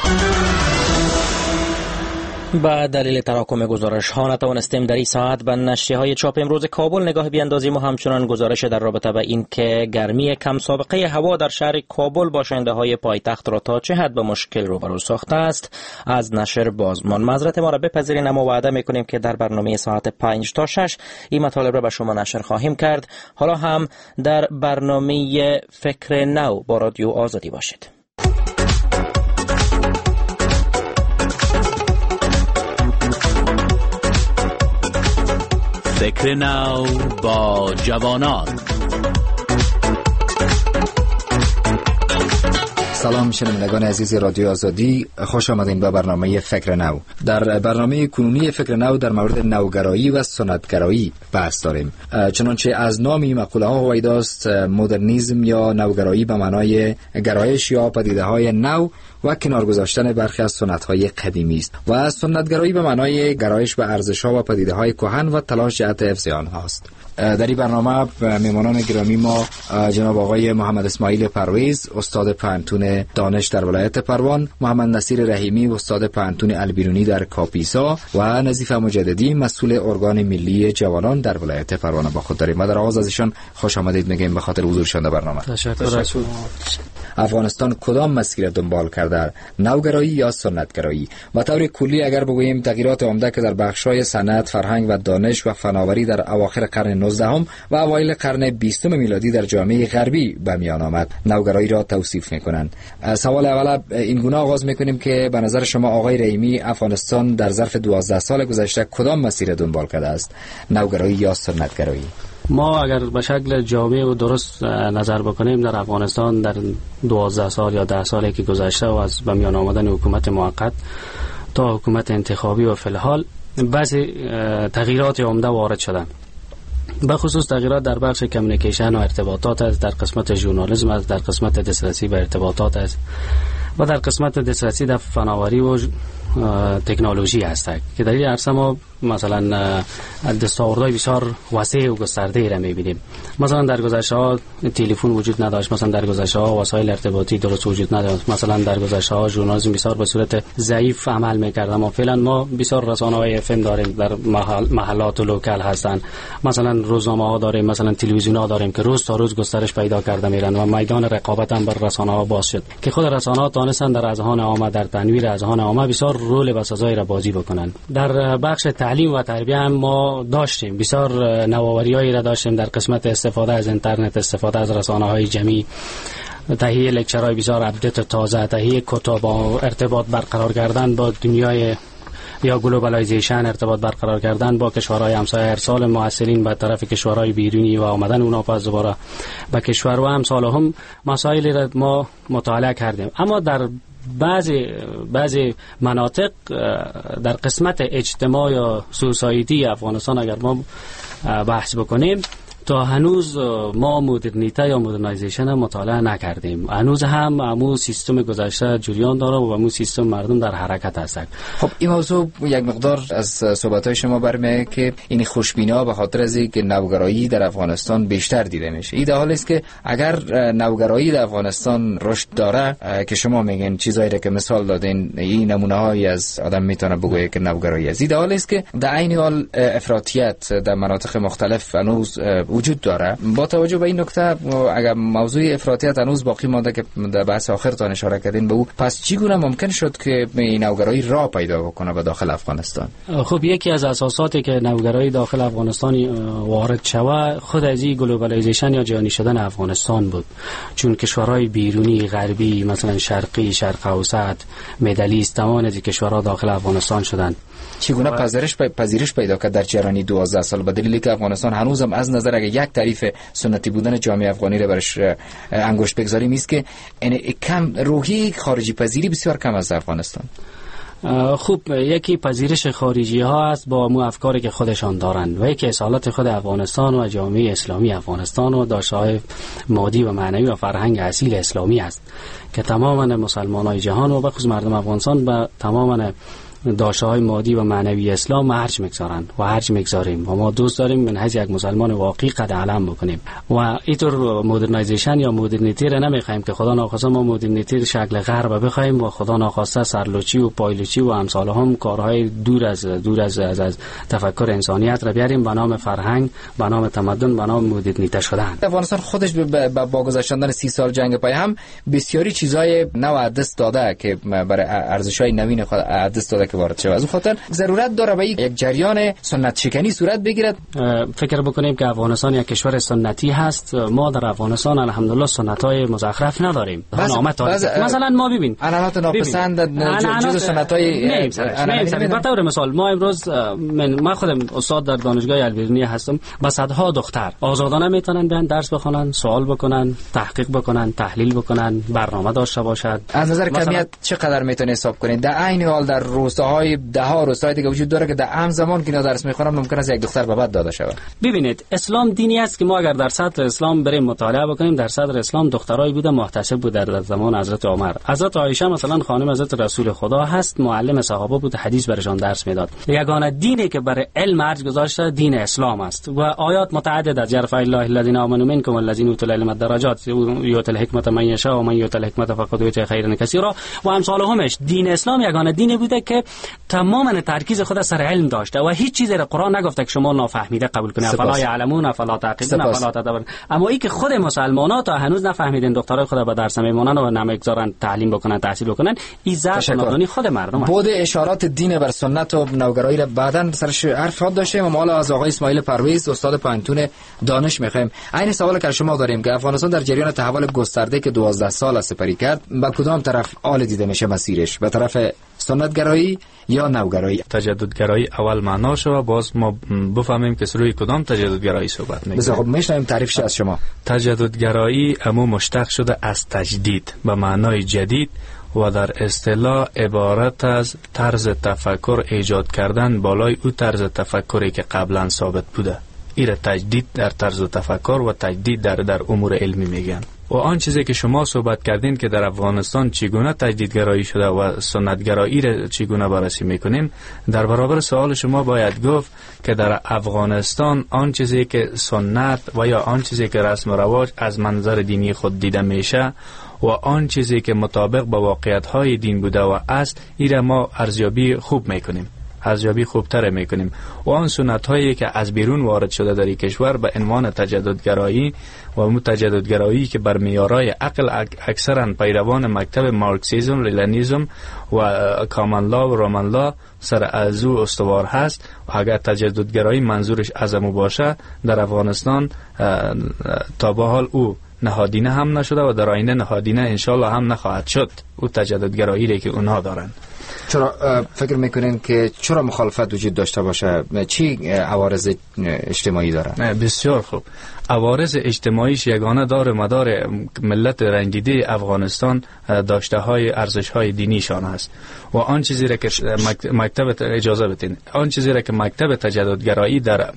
با دلیل تراکم گزارش ها نتوانستیم در این ساعت به نشریه های چاپ امروز کابل نگاه بیاندازیم و همچنان گزارش در رابطه با این که گرمی کم سابقه هوا در شهر کابل باشنده های پایتخت را تا چه حد به مشکل روبرو ساخته است از نشر بازمان. معذرت ما را بپذیرید، اما وعده میکنیم که در برنامه ساعت پنج تا شش این مطالب را به شما نشر خواهیم کرد. حالا هم در برنامه فکر نو با رادیو آزادی باشید. فکر نو با جوانان. سلام شنوندگان عزیز رادیو آزادی، خوش آمدین به برنامه فکر نو. در برنامه کنونی فکر نو در مورد نوگرایی و سنتگرایی بحث داریم. چنانچه از نامی مقوله ها هویداست، مدرنیسم یا نوگرایی به معنای گرایش یا پدیده های نو و کنار گذاشتن برخی از سنت های قدیمی است و سنتگرایی به معنای گرایش به ارزش ها و پدیده های کهن و تلاش جهت حفظ آنها است. در این برنامه میمانان گرامی ما جناب آقای محمد اسماعیل پرویز، استاد پانتون دانش در ولایت پروان، محمد نصیر رحیمی، استاد پانتون البیرونی در کاپیسا و نظیف مجددی، مسئول ارگان ملی جوانان در ولایت پروان با خود داریم. و در آغاز از ایشان خوش آمدید میگیم به خاطر حضورشان در برنامه. تشکر. افغانستان کدام مسیر دنبال کرده، نوگرایی یا سنتگرایی؟ و طور کلی اگر بگوییم تغییرات عمده که در بخش‌های صنعت، فرهنگ و دانش و فناوری در اواخر قرن نوزدهم و اوایل قرن بیستم میلادی در جامعه غربی به میان آمد، نوگرایی را توصیف می‌کنند. سوال اول این گونه آغاز می‌کنیم که به نظر شما آقای رحیمی، افغانستان در ظرف دوازده سال گذشته کدام مسیر دنبال کرده است، نوگرایی یا سنتگرایی؟ ما اگر به شکل جامع و درست نظر بکنیم در افغانستان در دوازده سال یا ده سالی که گذشته و از به میان آمدن حکومت موقت تا حکومت انتخابی و فی الحال بعضی تغییرات عمده وارد شدن، به خصوص تغییرات در بخش کمیونیکیشن و ارتباطات است، در قسمت ژورنالیسم است، در قسمت دسترسی به ارتباطات است و در قسمت دسترسی در فناوری و تکنولوژی است که در این عرصه ما مثلا دستاوردهای بسیار وسیع و گسترده را می‌بینیم. مثلا در گذشته‌ها تلفن وجود نداشت، مثلا در گذشته‌ها وسایل ارتباطی درست وجود نداشت، مثلا در گذشته‌ها ژورنالیسم بسیار به صورت ضعیف عمل می‌کرد. اما فعلا ما بسیار رسانه‌های اف ام داریم در محل محلات و لوکال هستند، مثلا روزنامه‌ها داریم، مثلا تلویزیون‌ها داریم که روز تا روز گسترش پیدا کرده میرن و میدان رقابت هم بر رسانه‌ها باز شد که خود رسانه‌ها تانستن در اذهان عامه، در تنویر اذهان عامه بسیار رول بسازایی را بازی بکنند. در بخش تعلیم و تربیه هم ما داشتیم بسیار نوآوری‌هایی را داشتیم در قسمت استفاده از اینترنت، استفاده از رسانه‌های جمعی، تهیه لکچرهای بسیار اپدیت تازه، تهیه کتاب، ارتباط برقرار کردن با دنیای یا گلوبالایزیشن، ارتباط برقرار کردن با کشورهای همسایه، ارسال محصلین به طرف کشورهای بیرونی و آمدن اونا پس دوباره به کشور و همسال هم مسائلی را ما مطالعه کردیم. اما در بعضی بعضی مناطق در قسمت اجتماع یا سوسایتی افغانستان اگر ما بحث بکنیم، تا هنوز ما مدرنیته یا مدرنایزیشن مطالعه نکردیم. هنوز هم همون سیستم گذشته جریان داره و همون سیستم مردم در حرکت هستند. خب این موضوع یک مقدار از صحبت‌های شما برمیاد که این خوشبینا به خاطر از اینکه نوگرایی در افغانستان بیشتر دیده میشه. این در حالی است که اگر نوگرایی در افغانستان رشد داره که شما میگین چیزایی را که مثال دادین، این نمونه‌هایی از آدم میتونه بگه که نوگرایی است. این در حالی است که در عین حال افراطیت در مناطق مختلف هنوز وجود داره. با توجه به این نکته اگر موضوع افراطیت هنوز باقی مانده که در بحث آخرتان اشاره کردین به او، پس چگونه ممکن شد که این نوگرایی راه پیدا بکنه به داخل افغانستان؟ خب یکی از اساساتی که نوگرایی داخل افغانستان وارد شوه خود از این گلوبالایزیشن یا جهانی شدن افغانستان بود، چون کشورهای بیرونی غربی مثلا شرقی، شرق اوسط، مدلیست، تمام از کشورها داخل افغانستان شدند. چگونه پذیرش پذیرش پیدا کرد در جریان دوازده سال به دلیلی که افغانستان هنوزم از نظر اگه یک تعریف سنتی بودن جامعه افغانی را برش انگشت بگذاریم است که کم روحی خارجی پذیری بسیار کم از افغانستان. خوب، یکی پذیرش خارجی ها است با مو افکاری که خودشان دارند و یکی اصالت خود افغانستان و جامعه اسلامی افغانستان و داشته‌های مادی و معنوی و فرهنگ اصیل اسلامی است که تماما مسلمانای جهان و بخصوص مردم افغانستان به تماما داشته‌های مادی و معنوی اسلام هرچ میگذارند و هرچ میگذاریم و ما دوست داریم من حیث یک مسلمان واقعی قد علم بکنیم و اینطور مدرنایزیشن یا مدرنیتی را نمیخوایم که خدا ناخواسته ما مدرنیتی شکل غرب بخوایم و خدا ناخواسته سرلوچی و پایلوچی و امثال هم کارهای دور از دور از, از, از تفکر انسانیت را بیاریم به نام فرهنگ، به نام تمدن، به نام مدرنیته شدن. افغانستان خودش با گذشتن سی سال جنگ پای هم بسیاری چیزای نو دست داده که برای ارزش‌های نوین خود دست داده که وارد شود. از اون خاطر ضرورت داره به یک جریان سنت شکنی صورت بگیرد. فکر بکنیم که افغانستان یک کشور سنتی هست. ما در افغانستان الحمدلله سنت‌های مزخرف نداریم. نامه تاریخی مثلا ما ببین عنعنات ناپسند جزء سنت‌های به طور مثال ما امروز من ما خودم استاد در دانشگاه البرنی هستم، با صدها دختر آزادانه میتونن بیان درس بخونن، سوال بکنن، تحقیق بکنن، تحلیل بکنن، برنامه داشته باشد. از نظر کمیت چقدر میتونه حساب کنید؟ در عین حال در روستاهای ده ها روستای دیگه وجود داره که در هم زمان که اینا درس میخونن ممکن است یک دختر به بعد داده شود. ببینید اسلام دینی است که ما اگر در صدر اسلام بریم مطالعه بکنیم، در صدر اسلام دخترایی بوده محتسب بوده در زمان حضرت عمر. حضرت عایشه مثلا خانم حضرت رسول خدا هست، معلم صحابه بود، حدیث برشان درس میداد. یگانه دینی که برای علم ارج گذاشته دین اسلام است و آیات متعدد از جرف الله الذين آمنوا منكم والذين اوتوا العلم درجات یؤتی الحکمت من یشاء و من یؤتی الحکمت فقد اوتی خیرا کثیرا و امثالهمش. دین اسلام یگانه دینی بوده که تماما ترکیز خود سر علم داشته و هیچ چیزی را قرآن نگفته که شما نافهمیده قبول کنید. فلا یعلمون افلا تعقلون افلا تدبرون. اما ای که خود مسلمان‌ها تا هنوز نفهمیدن دخترای خود به درس میمونن و نمیگذارن تعلیم بکنن، تحصیل بکنن، این ضعف نادانی خود مردم است. بود اشارات دین بر سنت و نوگرایی را بعداً سرش حرف خود داشتیم و حالا از آقای اسماعیل پرویز استاد پانتون دانش می‌خوایم عین سوالی که شما داریم که افغانستان در جریان تحول گسترده که دوازده سال سپری کرد به کدام طرف آل دیده میشه مسیرش؟ به طرف سنتگرایی یا نوگرایی؟ تجددگرایی اول معنا شو باز ما بفهمیم که روی کدام تجددگرایی صحبت می‌کنیم. بسیار خوب، میشنویم تعریفش از شما. تجددگرایی امو مشتق شده از تجدید به معنای جدید و در اصطلاح عبارت از طرز تفکر ایجاد کردن بالای او طرز تفکری که قبلا ثابت بوده. ایره تجدید در طرز تفکر و تجدید در در امور علمی میگن. و آن چیزی که شما صحبت کردین که در افغانستان چگونه تجدیدگرایی شده و سنتگرایی را چگونه بررسی میکنیم، در برابر سوال شما باید گفت که در افغانستان آن چیزی که سنت و یا آن چیزی که رسم و رواج از منظر دینی خود دیده میشه و آن چیزی که مطابق با واقعیت‌های دین بوده و است، این را ما ارزیابی خوب میکنیم. ارزیابی خوبتر میکنیم و آن سنت هایی که از بیرون وارد شده در این کشور به عنوان تجددگرایی و اون تجددگرایی که بر معیارهای عقل اکثرا پیروان مکتب مارکسیسم، لنینیسم و کامن لا و رومن لا سر از او استوار هست و اگر تجددگرایی منظورش از امو باشه در افغانستان تا به حال او نهادینه هم نشده و در آینده نهادینه انشالله هم نخواهد شد او تجددگرایی را که اونها دارن. چرا فکر میکنین که چرا مخالفت وجود داشته باشه؟ چی عوارض اجتماعی داره؟ بسیار خوب. عوارض اجتماعیش یگانه دار مدار ملت رنجیده افغانستان داشته های ارزش های دینیشان است و آن چیزی را که مکتب اجازه بدین آن چیزی را که مکتب تجددگرایی در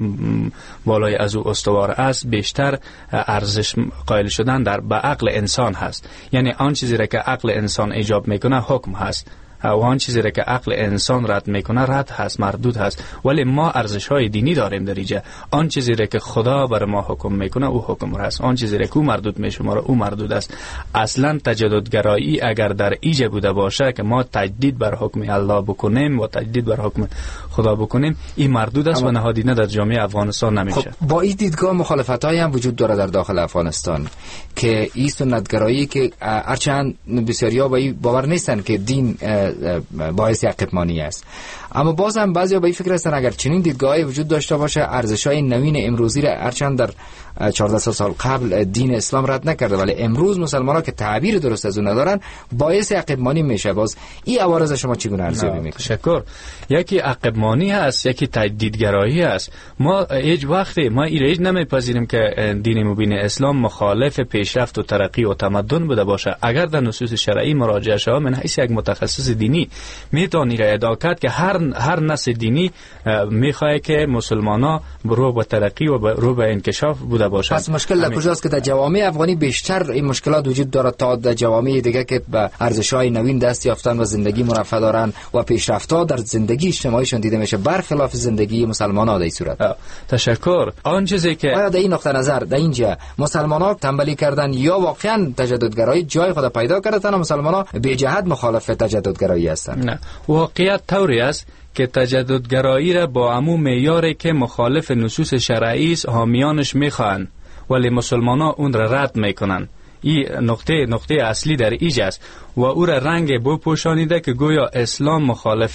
بالای از او استوار است بیشتر ارزش قائل شدن در به عقل انسان هست. یعنی آن چیزی را که عقل انسان ایجاب میکنه حکم هست و آن چیزی را که عقل انسان رد میکنه رد هست، مردود هست. ولی ما ارزش های دینی داریم در اینجا. آن چیزی را که خدا بر ما حکم میکنه او حکم هست، آن چیزی را که او مردود میشماره او مردود است. اصلا تجددگرایی اگر در اینجا بوده باشه که ما تجدید بر حکم الله بکنیم و تجدید بر حکم خدا بکنیم این مردود است و نهادینه در جامعه افغانستان نمیشه. خب با این دیدگاه مخالفت‌هایی هم وجود داره در داخل افغانستان که این سنتگرایی که هرچند بسیاریا با این باور نیستن که دین باعث عقب‌مانی است، اما باز هم بعضیا به این فکر هستن اگر چنین دیدگاهی وجود داشته باشه ارزش‌های نوین امروزی را هرچند در چهارده سال قبل دین اسلام رد نکرده ولی امروز مسلمان‌ها که تعبیر درست از اون ندارن باعث عقب‌مانی میشه. باز این عوارض شما چگونه ارزیابی میکنید؟ تشکر. یکی عقب‌مانی هست، یکی تجدیدگرایی هست. ما هیچ وقتی ما ایرج نمیپذیریم که دین مبین اسلام مخالف پیشرفت و ترقی و تمدن بوده باشه. اگر در نصوص شرعی مراجعه شود من حیث یک متخصص دینی میتونی را ادعا کرد که هر هر نسل دینی میخواد که مسلمان‌ها رو به ترقی و رو به انکشاف بوده باشند. پس مشکل در کجاست که در جوامع افغانی بیشتر این مشکلات وجود داره تا در جوامع دیگه که به ارزش‌های نوین دست یافتن و زندگی مرفه دارن و پیشرفت‌ها در زندگی اجتماعیشون دیده میشه برخلاف زندگی مسلمان‌ها در این صورت؟ تشکر. آن چیزی که آیا در این نقطه نظر در اینجا مسلمان‌ها تنبلی کردن یا واقعا تجددگرایی جای خود پیدا کرده تا مسلمان‌ها به جهت مخالف تجددگرایی هستند؟ نه، واقعیت طوری است که تجددگرایی را با عموم معیاری که مخالف نصوص شرعی است حامیانش میخوان ولی مسلمانان اون را رد میکنن. این نقطه نقطه اصلی در اینجا است و او را رنگ بپوشانیده که گویا اسلام مخالف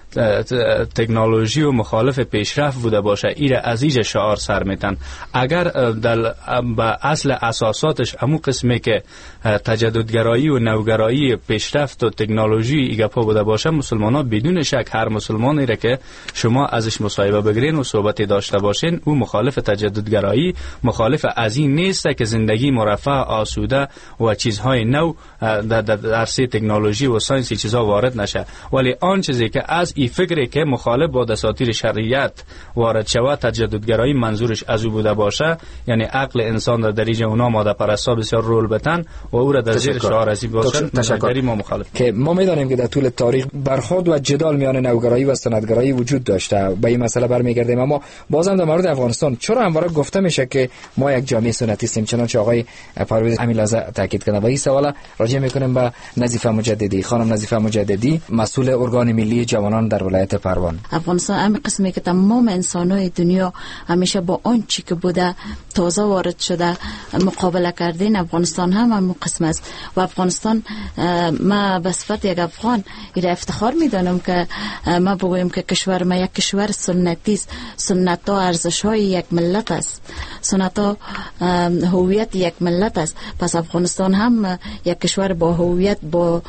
تکنولوژی و مخالف پیشرفت بوده باشه. این را از اینجا شعار سر میتن. اگر در به اصل اساساتش همون قسمی که تجددگرایی و نوگرایی پیشرفت و تکنولوژی ایگپا بوده باشه مسلمانان بدون شک هر مسلمانی را که شما ازش مصاحبه بگیرین و صحبتی داشته باشین او مخالف تجددگرایی مخالف از این نیست که زندگی مرفه آسوده و چیزهای نو در عرصه تکنولوژی و ساینسی چیزها وارد نشه. ولی آن چیزی که از این فکری که مخالف با دساتیر شریعت وارد شود تجددگرایی منظورش از او بوده باشه یعنی عقل انسان را در اینجا اونا ماده پرستا بسیار رول بتن و او را در زیر شعار ازی باشن تشکر. ما مخالف که ما میدانیم که در طول تاریخ برخورد و جدال میان نوگرایی و سنتگرایی وجود داشته. به این مسئله برمیگردیم اما بازم در مورد افغانستان چرا همواره گفته میشه که ما یک جامعه سنتی هستیم؟ چنانچه آقای پرویز همین لحظه تاکید کردن و این سوال راجع میکنیم به نظیفه مجددی. خانم نظیفه مجددی مسئول ارگان ملی جوانان در ولایت پروان. افغانستان همین قسمی که تمام انسان‌های دنیا همیشه با آن چی که بوده تازه وارد شده مقابله کردین افغانستان هم همون قسم است و افغانستان ما به صفت یک افغان ایره افتخار میدانم که ما بگویم که کشور ما یک کشور سنتی است. سنت ها ارزش های یک ملت است، سنت ها هویت یک ملت است. پس افغانستان هم یک کشور با هویت با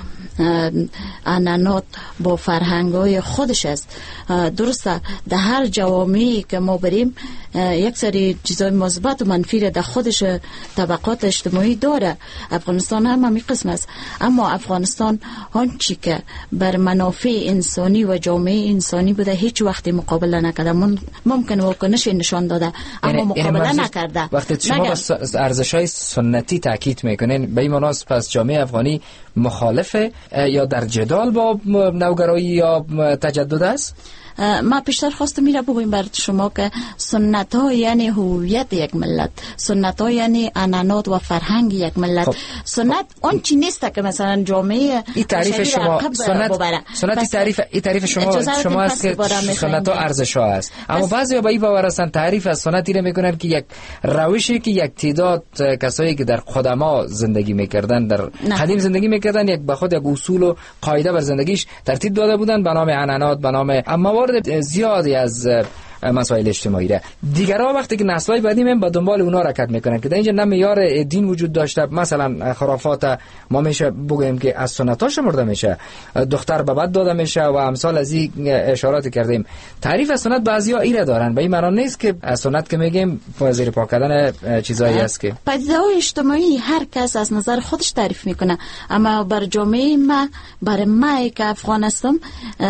عنعنات با فرهنگ های خودش است. درسته در هر جوامعی که ما بریم یک سری چیزای مثبت و منفی در خودش طبقات اجتماعی داره. افغانستان هم همین قسم است. اما افغانستان آن چی که بر منافع انسانی و جامعه انسانی بوده هیچ وقتی مقابله نکرده. ممکن واکنش نشان داده اما مقابله نکرده. وقتی شما ارزش‌های سنتی تاکید میکنین به این مناسبت پس جامعه افغانی مخالف یا در جدال با نوگرایی یا تجدد است؟ ما پیشتر خواستم میره بگویم بر شما که سنت ها یعنی هویت یک ملت، سنت ها یعنی عنعنات و فرهنگ یک ملت. خب. سنت اون چی نیست که مثلا جامعه این تعریف شما سنت سنت تعریف این تعریف شما شما است که سنت ها ارزش ها است، اما بعضی با این باور هستند تعریف از سنت اینو میکنن که یک روشی که یک تعداد کسایی که در قدما زندگی میکردن، در قدیم زندگی میکردن، یک به خود یک اصول و قاعده بر زندگیش ترتیب داده بودن به نام عنعنات، به نام اما زیادی از مسائل اجتماعی را دیگرها وقتی که نسل‌های بعدی میان با دنبال اونا حرکت میکنن که در اینجا نه معیار دین وجود داشته، مثلا خرافات ما میشه بگویم که از سنت‌ها شمرده میشه، دختر به بد داده میشه و امثال از این اشارات کردیم. تعریف از سنت بعضیا ایره دارن، به این معنی نیست که از سنت که میگیم زیر پا کردن چیزایی است که پدیده‌های اجتماعی هر کس از نظر خودش تعریف میکنه، اما بر جامعه ما، بر ما که افغانستان،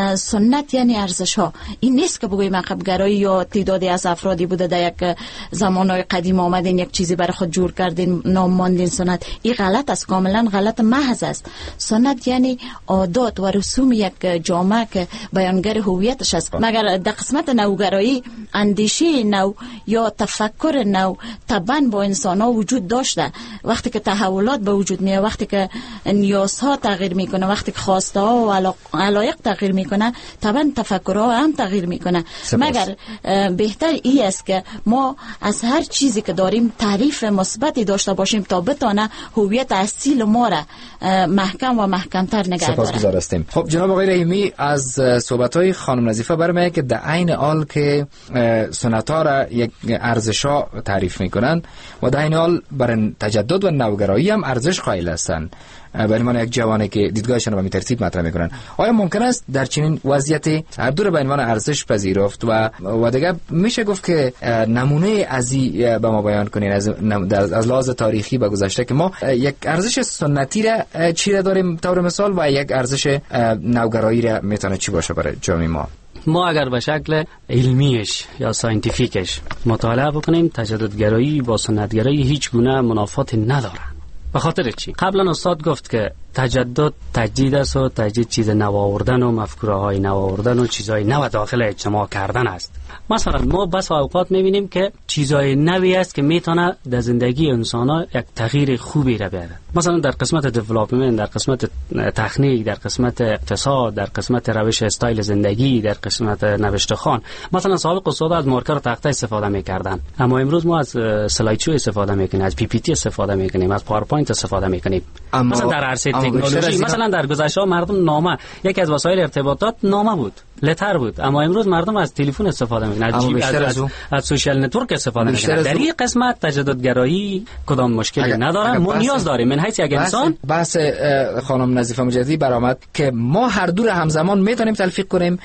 سنت یعنی ارزش‌ها. این نیست که بگویم عقب‌گرایی یا تعدادی از افرادی بوده در یک زمانهای قدیم آمدین یک چیزی برای خود جور کردین نام ماندین سنت. این غلط است، کاملا غلط محض است. سنت یعنی عادات و رسوم یک جامعه که بیانگر هویتش است. مگر در قسمت نوگرایی اندیشه نو یا تفکر نو طبعا با انسان ها وجود داشته. وقتی که تحولات به وجود میاد، وقتی که نیازها تغییر میکنه، وقتی که خواسته ها و علایق تغییر میکنه، طبعا تفکرها هم تغییر میکنه. مگر بهتر ای است که ما از هر چیزی که داریم تعریف مثبتی داشته باشیم تا بتونه هویت اصیل ما را محکم و محکمتر نگه داره. سپاسگزار هستیم. خب جناب آقای رحیمی، از صحبت‌های خانم نظیفه برمیاد که در عین حال که سنت‌ها را یک ارزش‌ها تعریف می‌کنند و در عین حال برای تجدد و نوگرایی هم ارزش قائل هستند، به عنوان یک جوانی که دیدگاهشان رو به ترتیب مطرح میکنن، آیا ممکن است در چنین وضعیتی هر دو رو به عنوان ارزش پذیرفت و و دیگه میشه گفت که نمونه ازی به ما بیان کنین از از لحاظ تاریخی به گذشته که ما یک ارزش سنتی را چی را داریم طور مثال و یک ارزش نوگرایی را میتونه چی باشه برای جامعه ما؟ ما اگر به شکل علمیش یا ساینتیفیکش مطالعه بکنیم، تجددگرایی با سنتگرایی هیچ گونه منافات ندارن. به خاطر چی؟ قبلا استاد گفت که تجدد تجدید است و تجدید چیز نو آوردن و مفکوره های نو آوردن و چیزهای نو داخل اجتماع کردن است. مثلا ما بس اوقات میبینیم که چیزهای نوی است که میتونه در زندگی انسان یک تغییر خوبی را بیاره. مثلا در قسمت دیولپمنت، در قسمت تکنیک، در قسمت اقتصاد، در قسمت روش استایل زندگی، در قسمت نوشته خوان. مثلا سابق استاد از مارکر و تخته استفاده میکردن، اما امروز ما از اسلاید شو استفاده میکنیم، از پی پی تی استفاده میکنیم، از پاورپوینت استفاده میکنیم. مثلا در عرصه تکنولوژی، مثلا در گذشته مردم نامه، یکی از وسایل ارتباطات نامه بود، لتر بود، اما امروز مردم از تلفن استفاده میکنن، از, از, از, از سوشال نتورک استفاده میکنن. در این قسمت تجددگرایی کدام مشکلی نداره. ما نیاز داریم من حیث یک انسان. بحث خانم نظیفه مجددی برآمد که ما هر دو را همزمان میتونیم تلفیق کنیم،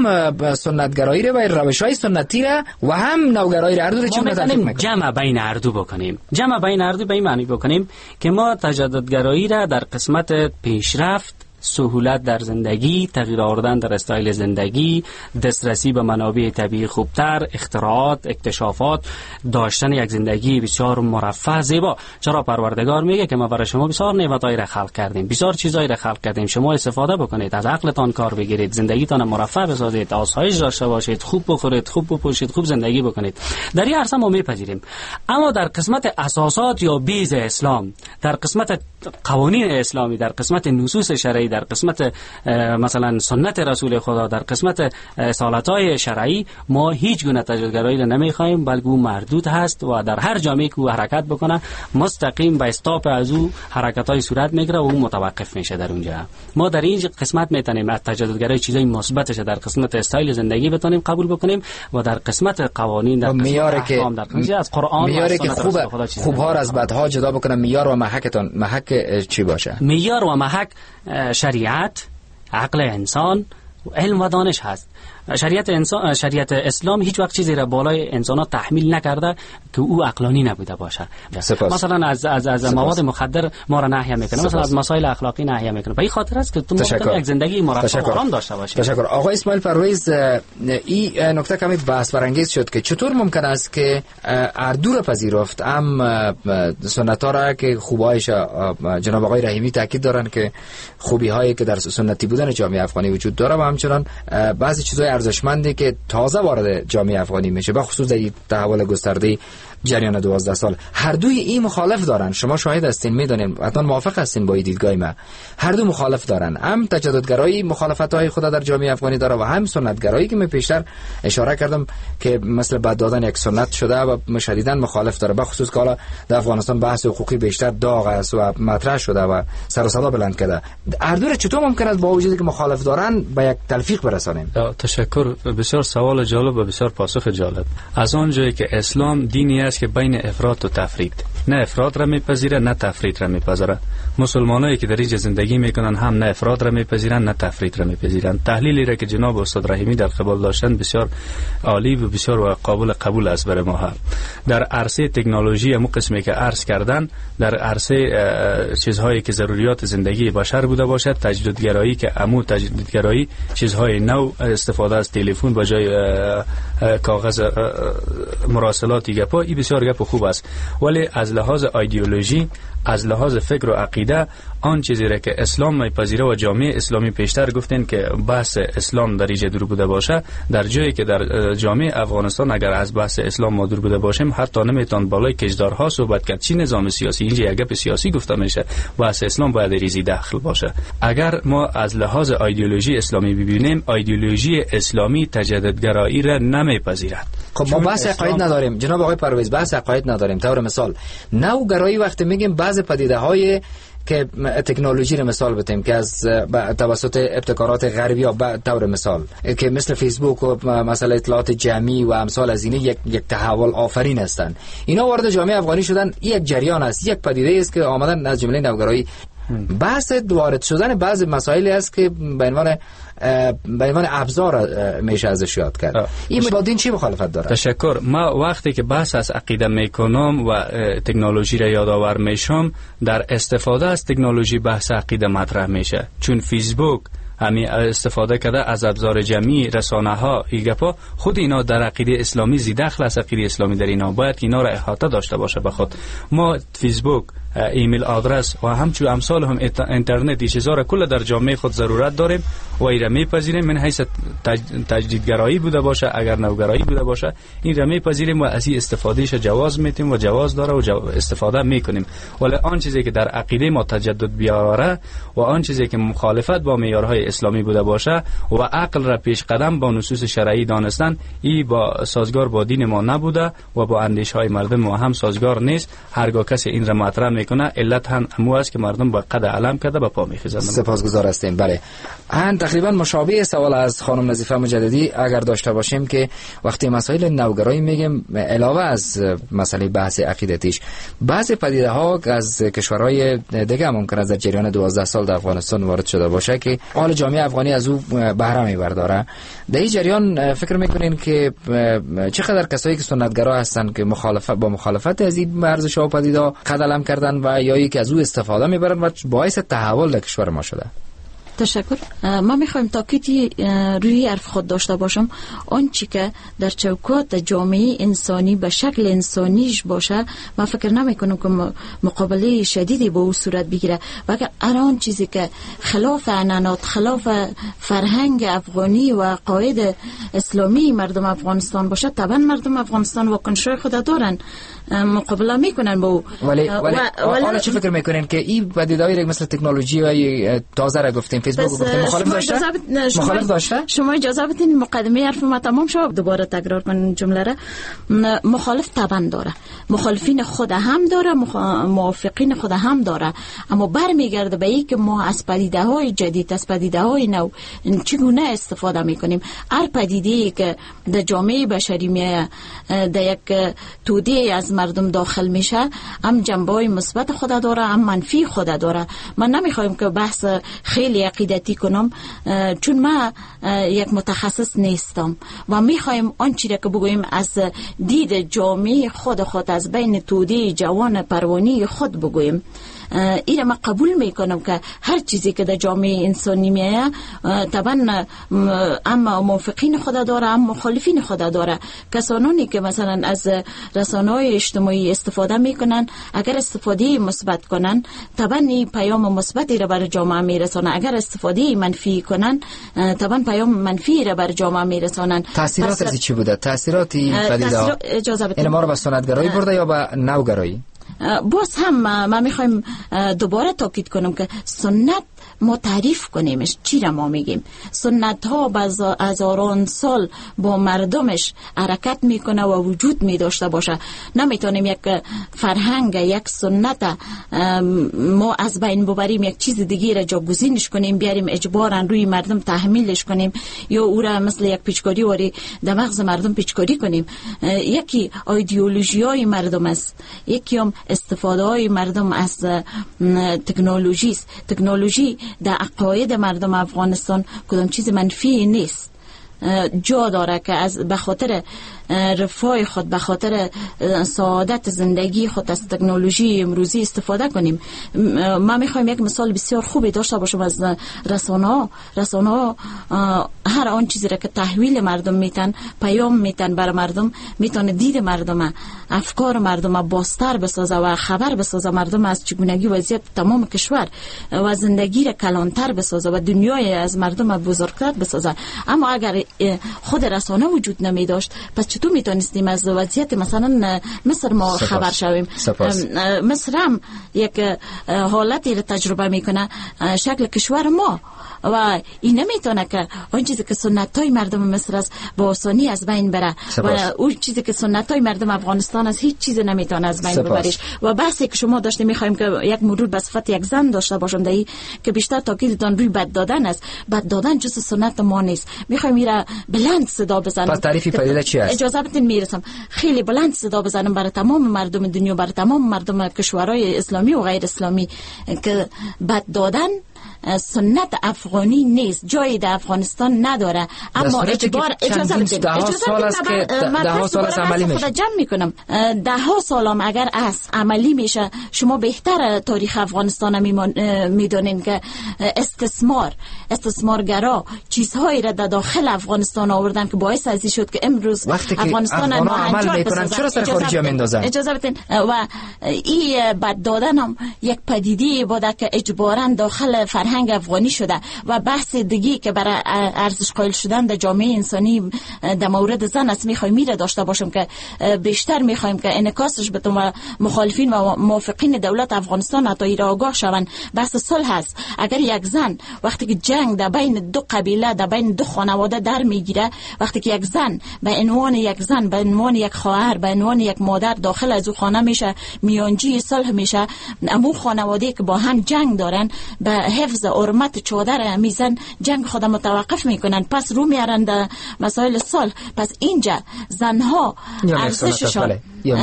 هم سنتگرایی را و روش‌های سنتی را و هم نوگرایی را، هر دو را چی تلفیق میکنیم؟ جمع بین هر دو بکنیم. جمع بین هر دو به این معنی بکنیم که ما تجددگرایی را در قسمت پیشرفت، سهولت در زندگی، تغییر آوردن در استایل زندگی، دسترسی به منابع طبیعی خوبتر، اختراعات، اکتشافات، داشتن یک زندگی بسیار مرفه، زیبا. چرا پروردگار میگه که ما برای شما بسیار نعمتایی را خلق کردیم، بسیار چیزایی را خلق کردیم، شما استفاده بکنید، از عقلتان کار بگیرید، زندگیتان مرفه بسازید، آسایش داشته باشید، خوب بخورید، خوب بپوشید، خوب زندگی بکنید. در این عرصه ما میپذیریم. اما در قسمت اساسات یا بیز اسلام، در قسمت قوانین اسلامی، در قسمت نصوص شرعی، در قسمت مثلا سنت رسول خدا، در قسمت اصالت‌های شرعی، ما هیچ گونه تجددگرایی را نمی‌خوایم، بلکه او مردود هست و در هر جامعه که او حرکت بکنه مستقیم به استاپ از او حرکت‌های صورت میگیره و او متوقف میشه. در اونجا ما در این قسمت میتونیم از تجددگرایی چیزای مثبتش در قسمت استایل زندگی بتونیم قبول بکنیم و در قسمت قوانین، در قسمت احکام، در قسمت از قرآن میاره که خوب خوب‌ها از بدها جدا بکنم. معیار و محکتون محک چی باشه؟ معیار و محک شریعت، عقل انسان، علم و دانش هست. شریعت انسان شریعت اسلام هیچ وقت چیزی را بالای انسان‌ها تحمیل نکرده که او عقلانی نبوده باشه. سپاس. مثلا از از از سپاس. مواد مخدر ما را نهی میکنه، مثلا از مسائل اخلاقی نهی میکنه. به این خاطر است که تو ممکن یک زندگی مرفه و آرام داشته باشی. تشکر. آقای اسماعیل پرویز، این نکته کمی بحث برانگیز شد که چطور ممکن است که اردو را پذیرفت، هم سنت ها را که خوبایش جناب آقای رحیمی تاکید دارن که خوبی هایی که در سنتی بودن جامعه افغانی وجود داره و همچنان بعضی چیزهای ارزشمندی که تازه وارد جامعه افغانی میشه، به خصوص در تحول گسترده جریان دوازده سال. هر دوی این مخالف دارن. شما شاهد هستین، میدونین، حتما موافق هستین با این دیدگاه ما. هر دو مخالف دارن. هم تجددگرایی مخالفت‌های خود در جامعه افغانی داره و هم سنتگرایی که من پیشتر اشاره کردم که مثل بد دادن یک سنت شده و شدیداً مخالف داره. به خصوص که حالا در افغانستان بحث حقوقی بیشتر داغ است و مطرح شده و سر و صدا بلند کرده. هر دو چطور ممکن است با وجودی که مخالف دارن به یک تلفیق برسانیم؟ تشکر. بسیار سوال جالب و بسیار پاسخ جالب. از آن جایی که اسلام دینی است که بین افراط و تفرید، نه افراط را میپذیره نه تفرید را میپذیره. مسلمانایی که در اینجا زندگی میکنن هم نه افراط را میپذیرن نه تفرید را میپذیرن. تحلیلی را که جناب استاد رحیمی در قبال داشتن بسیار عالی و بسیار قابل قبول است برای ما. در عرصه تکنولوژی مو قسمی که عرض کردن، در عرصه چیزهایی که ضروریات زندگی بشر بوده باشد، تجدیدگرایی که عمو تجدیدگرایی چیزهای نو، استفاده از تلفن به جای کاغذ، مراسلاتی گپا، این بسیار گپ خوب است. ولی از لحاظ ایدئولوژی، از لحاظ فکر و عقیده، آن چیزی را که اسلام میپذیره و جامعه اسلامی پیشتر گفتن که بحث اسلام در اینجا دور بوده باشه، در جایی که در جامعه افغانستان اگر از بحث اسلام ما دور بوده باشیم، حتی نمیتون بالای کشدارها صحبت کرد. چی نظام سیاسی؟ اینجا یک گپ سیاسی گفته میشه، بحث اسلام باید ریزی داخل باشه. اگر ما از لحاظ ایدئولوژی اسلامی ببینیم، ایدئولوژی اسلامی تجددگرایی را نمیپذیرد. خب ما بحث عقاید نداریم جناب آقای پرویز، بحث عقاید نداریم. طور مثال نوگرایی وقتی میگیم بعض پدیده‌های که تکنولوژی رو مثال بتیم که از توسط ابتکارات غربی یا طور مثال که مثل فیسبوک و مثلا اطلاعات جمعی و امثال از اینه یک یک تحول آفرین هستند، اینا وارد جامعه افغانی شدن. یک جریان است، یک پدیده است که آمدن از جمله نوگرایی. بحث وارد شدن بعضی مسائلی است که به عنوان به عنوان ابزار میشه ازش یاد کرد. این با دین چی مخالفت داره؟ تشکر. ما وقتی که بحث از عقیده میکنم و تکنولوژی را یادآور میشم، در استفاده از تکنولوژی بحث عقیده مطرح میشه. چون فیسبوک همین استفاده کرده از ابزار جمعی، رسانه ها، ایگپا، خود اینا در عقیده اسلامی زیداخل است. عقیده اسلامی در اینا باید که اینا را احاطه داشته باشه. بخود ما فیسبوک، ایمیل آدرس و همچون امثال هم اینترنت، چیزا را کل در جامعه خود ضرورت داریم و این را میپذیریم. من حیث تج... تجدیدگرایی بوده باشه، اگر نوگرایی بوده باشه، این را میپذیریم و از این استفادهش جواز میتیم و جواز داره و جو... استفاده میکنیم. ولی آن چیزی که در عقیده ما تجدد بیاره و آن چیزی که مخالفت با معیارهای اسلامی بوده باشه و عقل را پیش قدم با نصوص شرعی دانستن، این با سازگار با دین ما نبوده و با اندیشه های مردم ما هم سازگار نیست. هرگاه کسی این را مطرح میکنه، علت هم امو است که مردم با قد علم کرده به پا میخیزند. سپاسگزار هستیم. بله، ان تقریبا مشابه سوال از خانم نظیفه مجددی اگر داشته باشیم که وقتی مسائل نوگرایی میگیم، علاوه از مسئله بحث عقیدتیش، بعضی پدیده ها از کشورهای دیگه ممکن است در جریان دوازده سال در افغانستان وارد شده باشه که حال جامعه افغانی از او بهره میبرداره. در این جریان فکر میکنین که چقدر کسایی که سنتگرا هستن که مخالفت با مخالفت از این ارزش ها و پدیده ها قد علم کردن و یا که از او استفاده میبرن و باعث تحول در کشور ما شده؟ تشکر. ما میخوایم تاکیدی روی حرف خود داشته باشم. آن چی که در چوکات جامعه انسانی به شکل انسانیش باشه، من فکر نمی کنم که مقابله شدیدی با او صورت بگیره. و اگر آن چیزی که خلاف عنعنات، خلاف فرهنگ افغانی و قواعد اسلامی مردم افغانستان باشه، طبعا مردم افغانستان واکنش‌های خود دارن، مقابله میکنن با او. ولی ولی حالا چه فکر میکنین که این پدیده‌ای مثل تکنولوژی و تازه را گفتیم فیسبوک گفتیم مخالف داشته؟ مخالف داشته؟ شما اجازه بدین مقدمه حرف ما تمام شد دوباره تکرار کنیم جمله را. مخالف طبعا داره، مخالفین خود هم داره، موافقین خود هم داره، اما برمیگرده به این که ما از پدیده‌های جدید، از پدیده‌های نو چگونه استفاده میکنیم. هر پدیده‌ای که در جامعه بشری میاد، در یک توده از مردم داخل میشه، هم جنبه‌های مثبت خود داره، هم منفی خود داره. من نمیخوایم که بحث خیلی عقیدتی کنم، چون ما یک متخصص نیستم و میخوایم آنچه را که بگوییم از دید جامعه خود خود از بین توده جوان پروانی خود بگوییم. ایره ما قبول میکنم که هر چیزی که در جامعه انسانی میایه طبعا اما موافقین خدا داره، اما مخالفین خدا داره. کسانی که مثلا از رسانه‌های اجتماعی استفاده میکنن، اگر استفاده مثبت کنن طبعا این پیام مثبتی را بر جامعه میرسانه، اگر استفاده منفی کنن طبعا پیام منفی را بر جامعه میرسانن. تاثیرات از چی بوده؟ تاثیراتی پدیده اجازه بدید این ما رو به سنتگرایی برده یا به نوگرایی؟ باز هم ما میخوایم دوباره تاکید کنم که سنت ما تعریف کنیمش. چی را ما میگیم؟ سنت ها باز هزاران سال با مردمش حرکت میکنه و وجود میداشته باشه. نمیتونیم یک فرهنگ، یک سنت ما از بین ببریم، یک چیز دیگه را جاگزینش کنیم، بیاریم اجبارا روی مردم تحمیلش کنیم یا او را مثل یک پیچکاری واری در مغز مردم پیچکاری کنیم. یکی ایدئولوژی های مردم است، یکی هم استفاده های مردم از تکنولوژی است. تکنولوژی در عقاید مردم افغانستان کدام چیز منفی نیست، جا داره که از به خاطر رفاه خود، به خاطر سعادت زندگی خود از تکنولوژی امروزی استفاده کنیم. ما میخوایم یک مثال بسیار خوبی داشته باشم از رسانه ها. رسانه ها هر آن چیزی را که تحویل مردم میتن، پیام میتن بر مردم، میتونه دید مردم، افکار مردم بازتر بسازه و خبر بسازه مردم از چگونگی وضعیت تمام کشور و زندگی را کلانتر بسازه و دنیای از مردم بزرگتر بسازه. اما اگر خود رسانه وجود نمی داشت، پس چطور میتونستیم از وضعیت مثلا مصر ما سپاس. خبر شویم؟ سپاس. مصر هم یک حالتی را تجربه میکنه، شکل کشور ما، و این نمیتونه که اون چیزی که سنت های مردم مصر است با آسانی از بین بره سپاس. و اون چیزی که سنت های مردم افغانستان است هیچ چیز نمیتونه از بین ببریش. و بحثی که شما داشتیم میخوایم که یک مرور به صفت یک زن داشته باشم دایی که بیشتر تاکیدتان روی بد دادن است. بد دادن جز سنت ما نیست. میخوایم میره بلند صدا بزنم. پس تعریفی پدیده چی است؟ اجازه بدین میرسم. خیلی بلند صدا بزنم برای تمام مردم دنیا، برای تمام مردم کشورهای اسلامی و غیر اسلامی که بد دادن سنت افغانی نیست، جایی در افغانستان نداره. اما اجبار اجازه بدید ده ها سال است که ده ها سال است عملی میشه. جمع میکنم ده ها سالم اگر از عملی میشه، شما بهتر تاریخ افغانستان میدونین که استثمار استثمارگرا چیزهایی را در داخل افغانستان آوردن که باعث ازی شد که امروز افغانستان ما عمل میکنن. چرا سر خارجی ها میندازن؟ اجازه بدین. و این بد دادن هم یک پدیده بوده که اجباراً داخل فرهنگ افغانی شده و بحث دیگی که برای ارزش قائل شدن در جامعه انسانی در مورد زن است میخوایم میره داشته باشم که بیشتر میخوایم که انعکاسش بتون و مخالفین و موافقین دولت افغانستان حتی ایره آگاه شون. بحث صلح هست. اگر یک زن وقتی که جنگ در بین دو قبیله، در بین دو خانواده در میگیره، وقتی که یک زن به عنوان یک زن، به عنوان یک خواهر، به عنوان یک مادر داخل از او خانه میشه، میانجی صلح میشه، امو خانواده که با هم جنگ دارن به حفظ حرمت چادر میزن جنگ خود متوقف میکنن، پس رو میارن در مسائل صلح. پس اینجا زنها ارزششان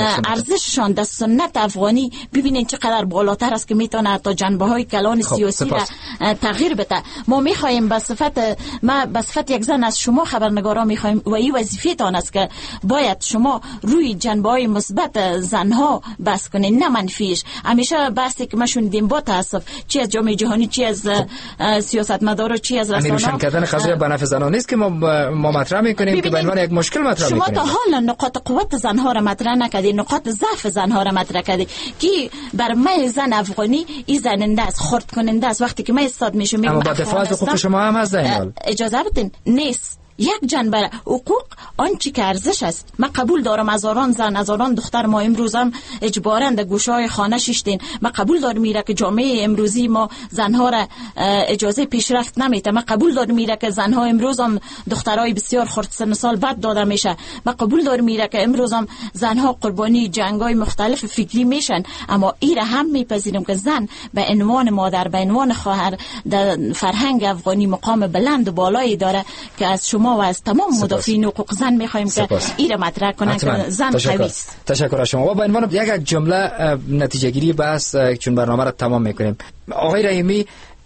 ارزششان در سنت افغانی ببینین چقدر بالاتر است که میتونه تا جنبه های کلان سیاسی را تغییر بده. ما میخوایم به صفت ما به صفت یک زن از شما خبرنگارا میخوایم و این وظیفه تان است که باید شما روی جنبه های مثبت زنها بحث کنین، نه منفیش. همیشه بحثی که ما شنیدیم با تاسف چی از جامعه جهانی، چی از سیاستمدارا، چی از رسانه‌ها، روشن کردن قضیه به نفع زنان نیست که ما ما مطرح میکنیم که به عنوان یک مشکل مطرح میکنیم. شما تا حالا نقاط قوت زنها را مطرح نکردی، نقاط ضعف زنها را مطرح کردی که بر من زن افغانی این زننده است، خرد کننده است. وقتی که من استاد میشم میگم اما با دفاع از حقوق شما هم هست دینال. اجازه بدین نیست. یک جنبه حقوق آنچه که ارزش است. من قبول دارم هزاران زن، هزاران دختر ما امروز هم اجباراً در گوشه‌های خانه شیشتین. من قبول دارم میره که جامعه امروزی ما زنها را اجازه پیشرفت نمیده. من قبول دارم میره که زنها امروز هم دخترای بسیار خرد سن سال بد داده میشه. من قبول دارم میره که امروز هم زنها قربانی جنگ‌های مختلف فکری میشن. اما این هم میپذیرم که زن به عنوان مادر، به عنوان خواهر در فرهنگ افغانی مقام بلند و بالایی داره که از شما و از تمام مدافعین حقوق زن میخوایم که این را مطرح کنن که زن قوی است. تشکر از شما. و با عنوان یک جمله نتیجه گیری بحث چون برنامه را تمام میکنیم، آقای رحیمی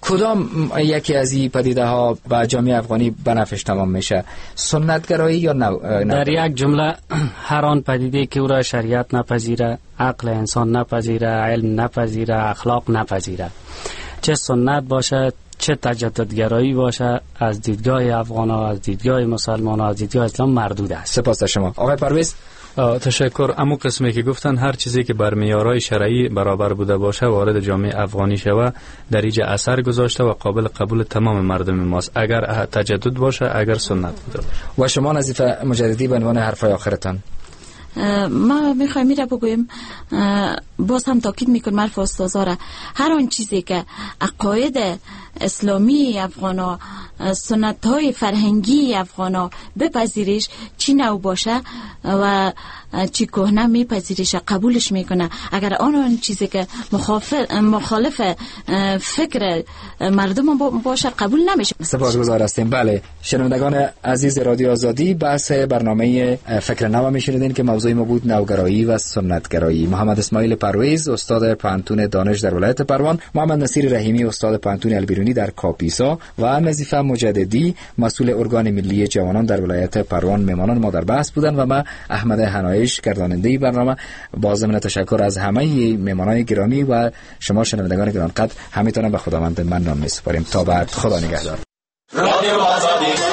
کدام یکی از این پدیده ها با جامعه افغانی بنفش تمام میشه؟ سنتگرایی یا نو... در یک جمله هر آن پدیده که او را شریعت نپذیره، عقل انسان نپذیره، علم نپذیره، اخلاق نپذیره، چه سنت باشه چه تجددگرایی باشه، از دیدگاه افغانا، از دیدگاه مسلمانا، از دیدگاه اسلام مردود است. سپاس شما آقای پرویز. تشکر. امو قسمی که گفتن هر چیزی که بر معیارهای شرعی برابر بوده باشه وارد جامعه افغانی شوه در اینجا اثر گذاشته و قابل قبول تمام مردم ماست، اگر تجدد باشه اگر سنت بوده باشه. و شما نظیفه مجددی به عنوان حرفای آخرتان؟ ما میخوایم میره بگویم، باز هم تاکید میکنم حرف استاذا، هر آن چیزی که عقاید اسلامی افغانا، سنت های فرهنگی افغانا بپذیریش، چی نو باشه و چی کهنه میپذیریش، قبولش میکنه. اگر آن آن چیزی که مخالف فکر مردم باشه قبول نمیشه. سپاسگزار هستیم. بله شنوندگان عزیز رادیو آزادی، بحث برنامه فکر نو میشنیدین که موضوع ما بود نوگرایی و سنتگرایی. محمد اسماعیل پرویز استاد پانتون دانش در ولایت پروان، محمد نصیر رحیمی استاد پانتون البیرونی در کاپیسا و نظیفه مجددی مسئول ارگان ملی جوانان در ولایت پروان میمانان ما در بحث بودن و ما احمد حنایش گرداننده برنامه. با ضمن تشکر از همه میمانان گرامی و شما شنوندگان گرانقدر، همتون به خداوند منان میسپاریم. تا بعد، خدا نگهدار. رادیو آزادی.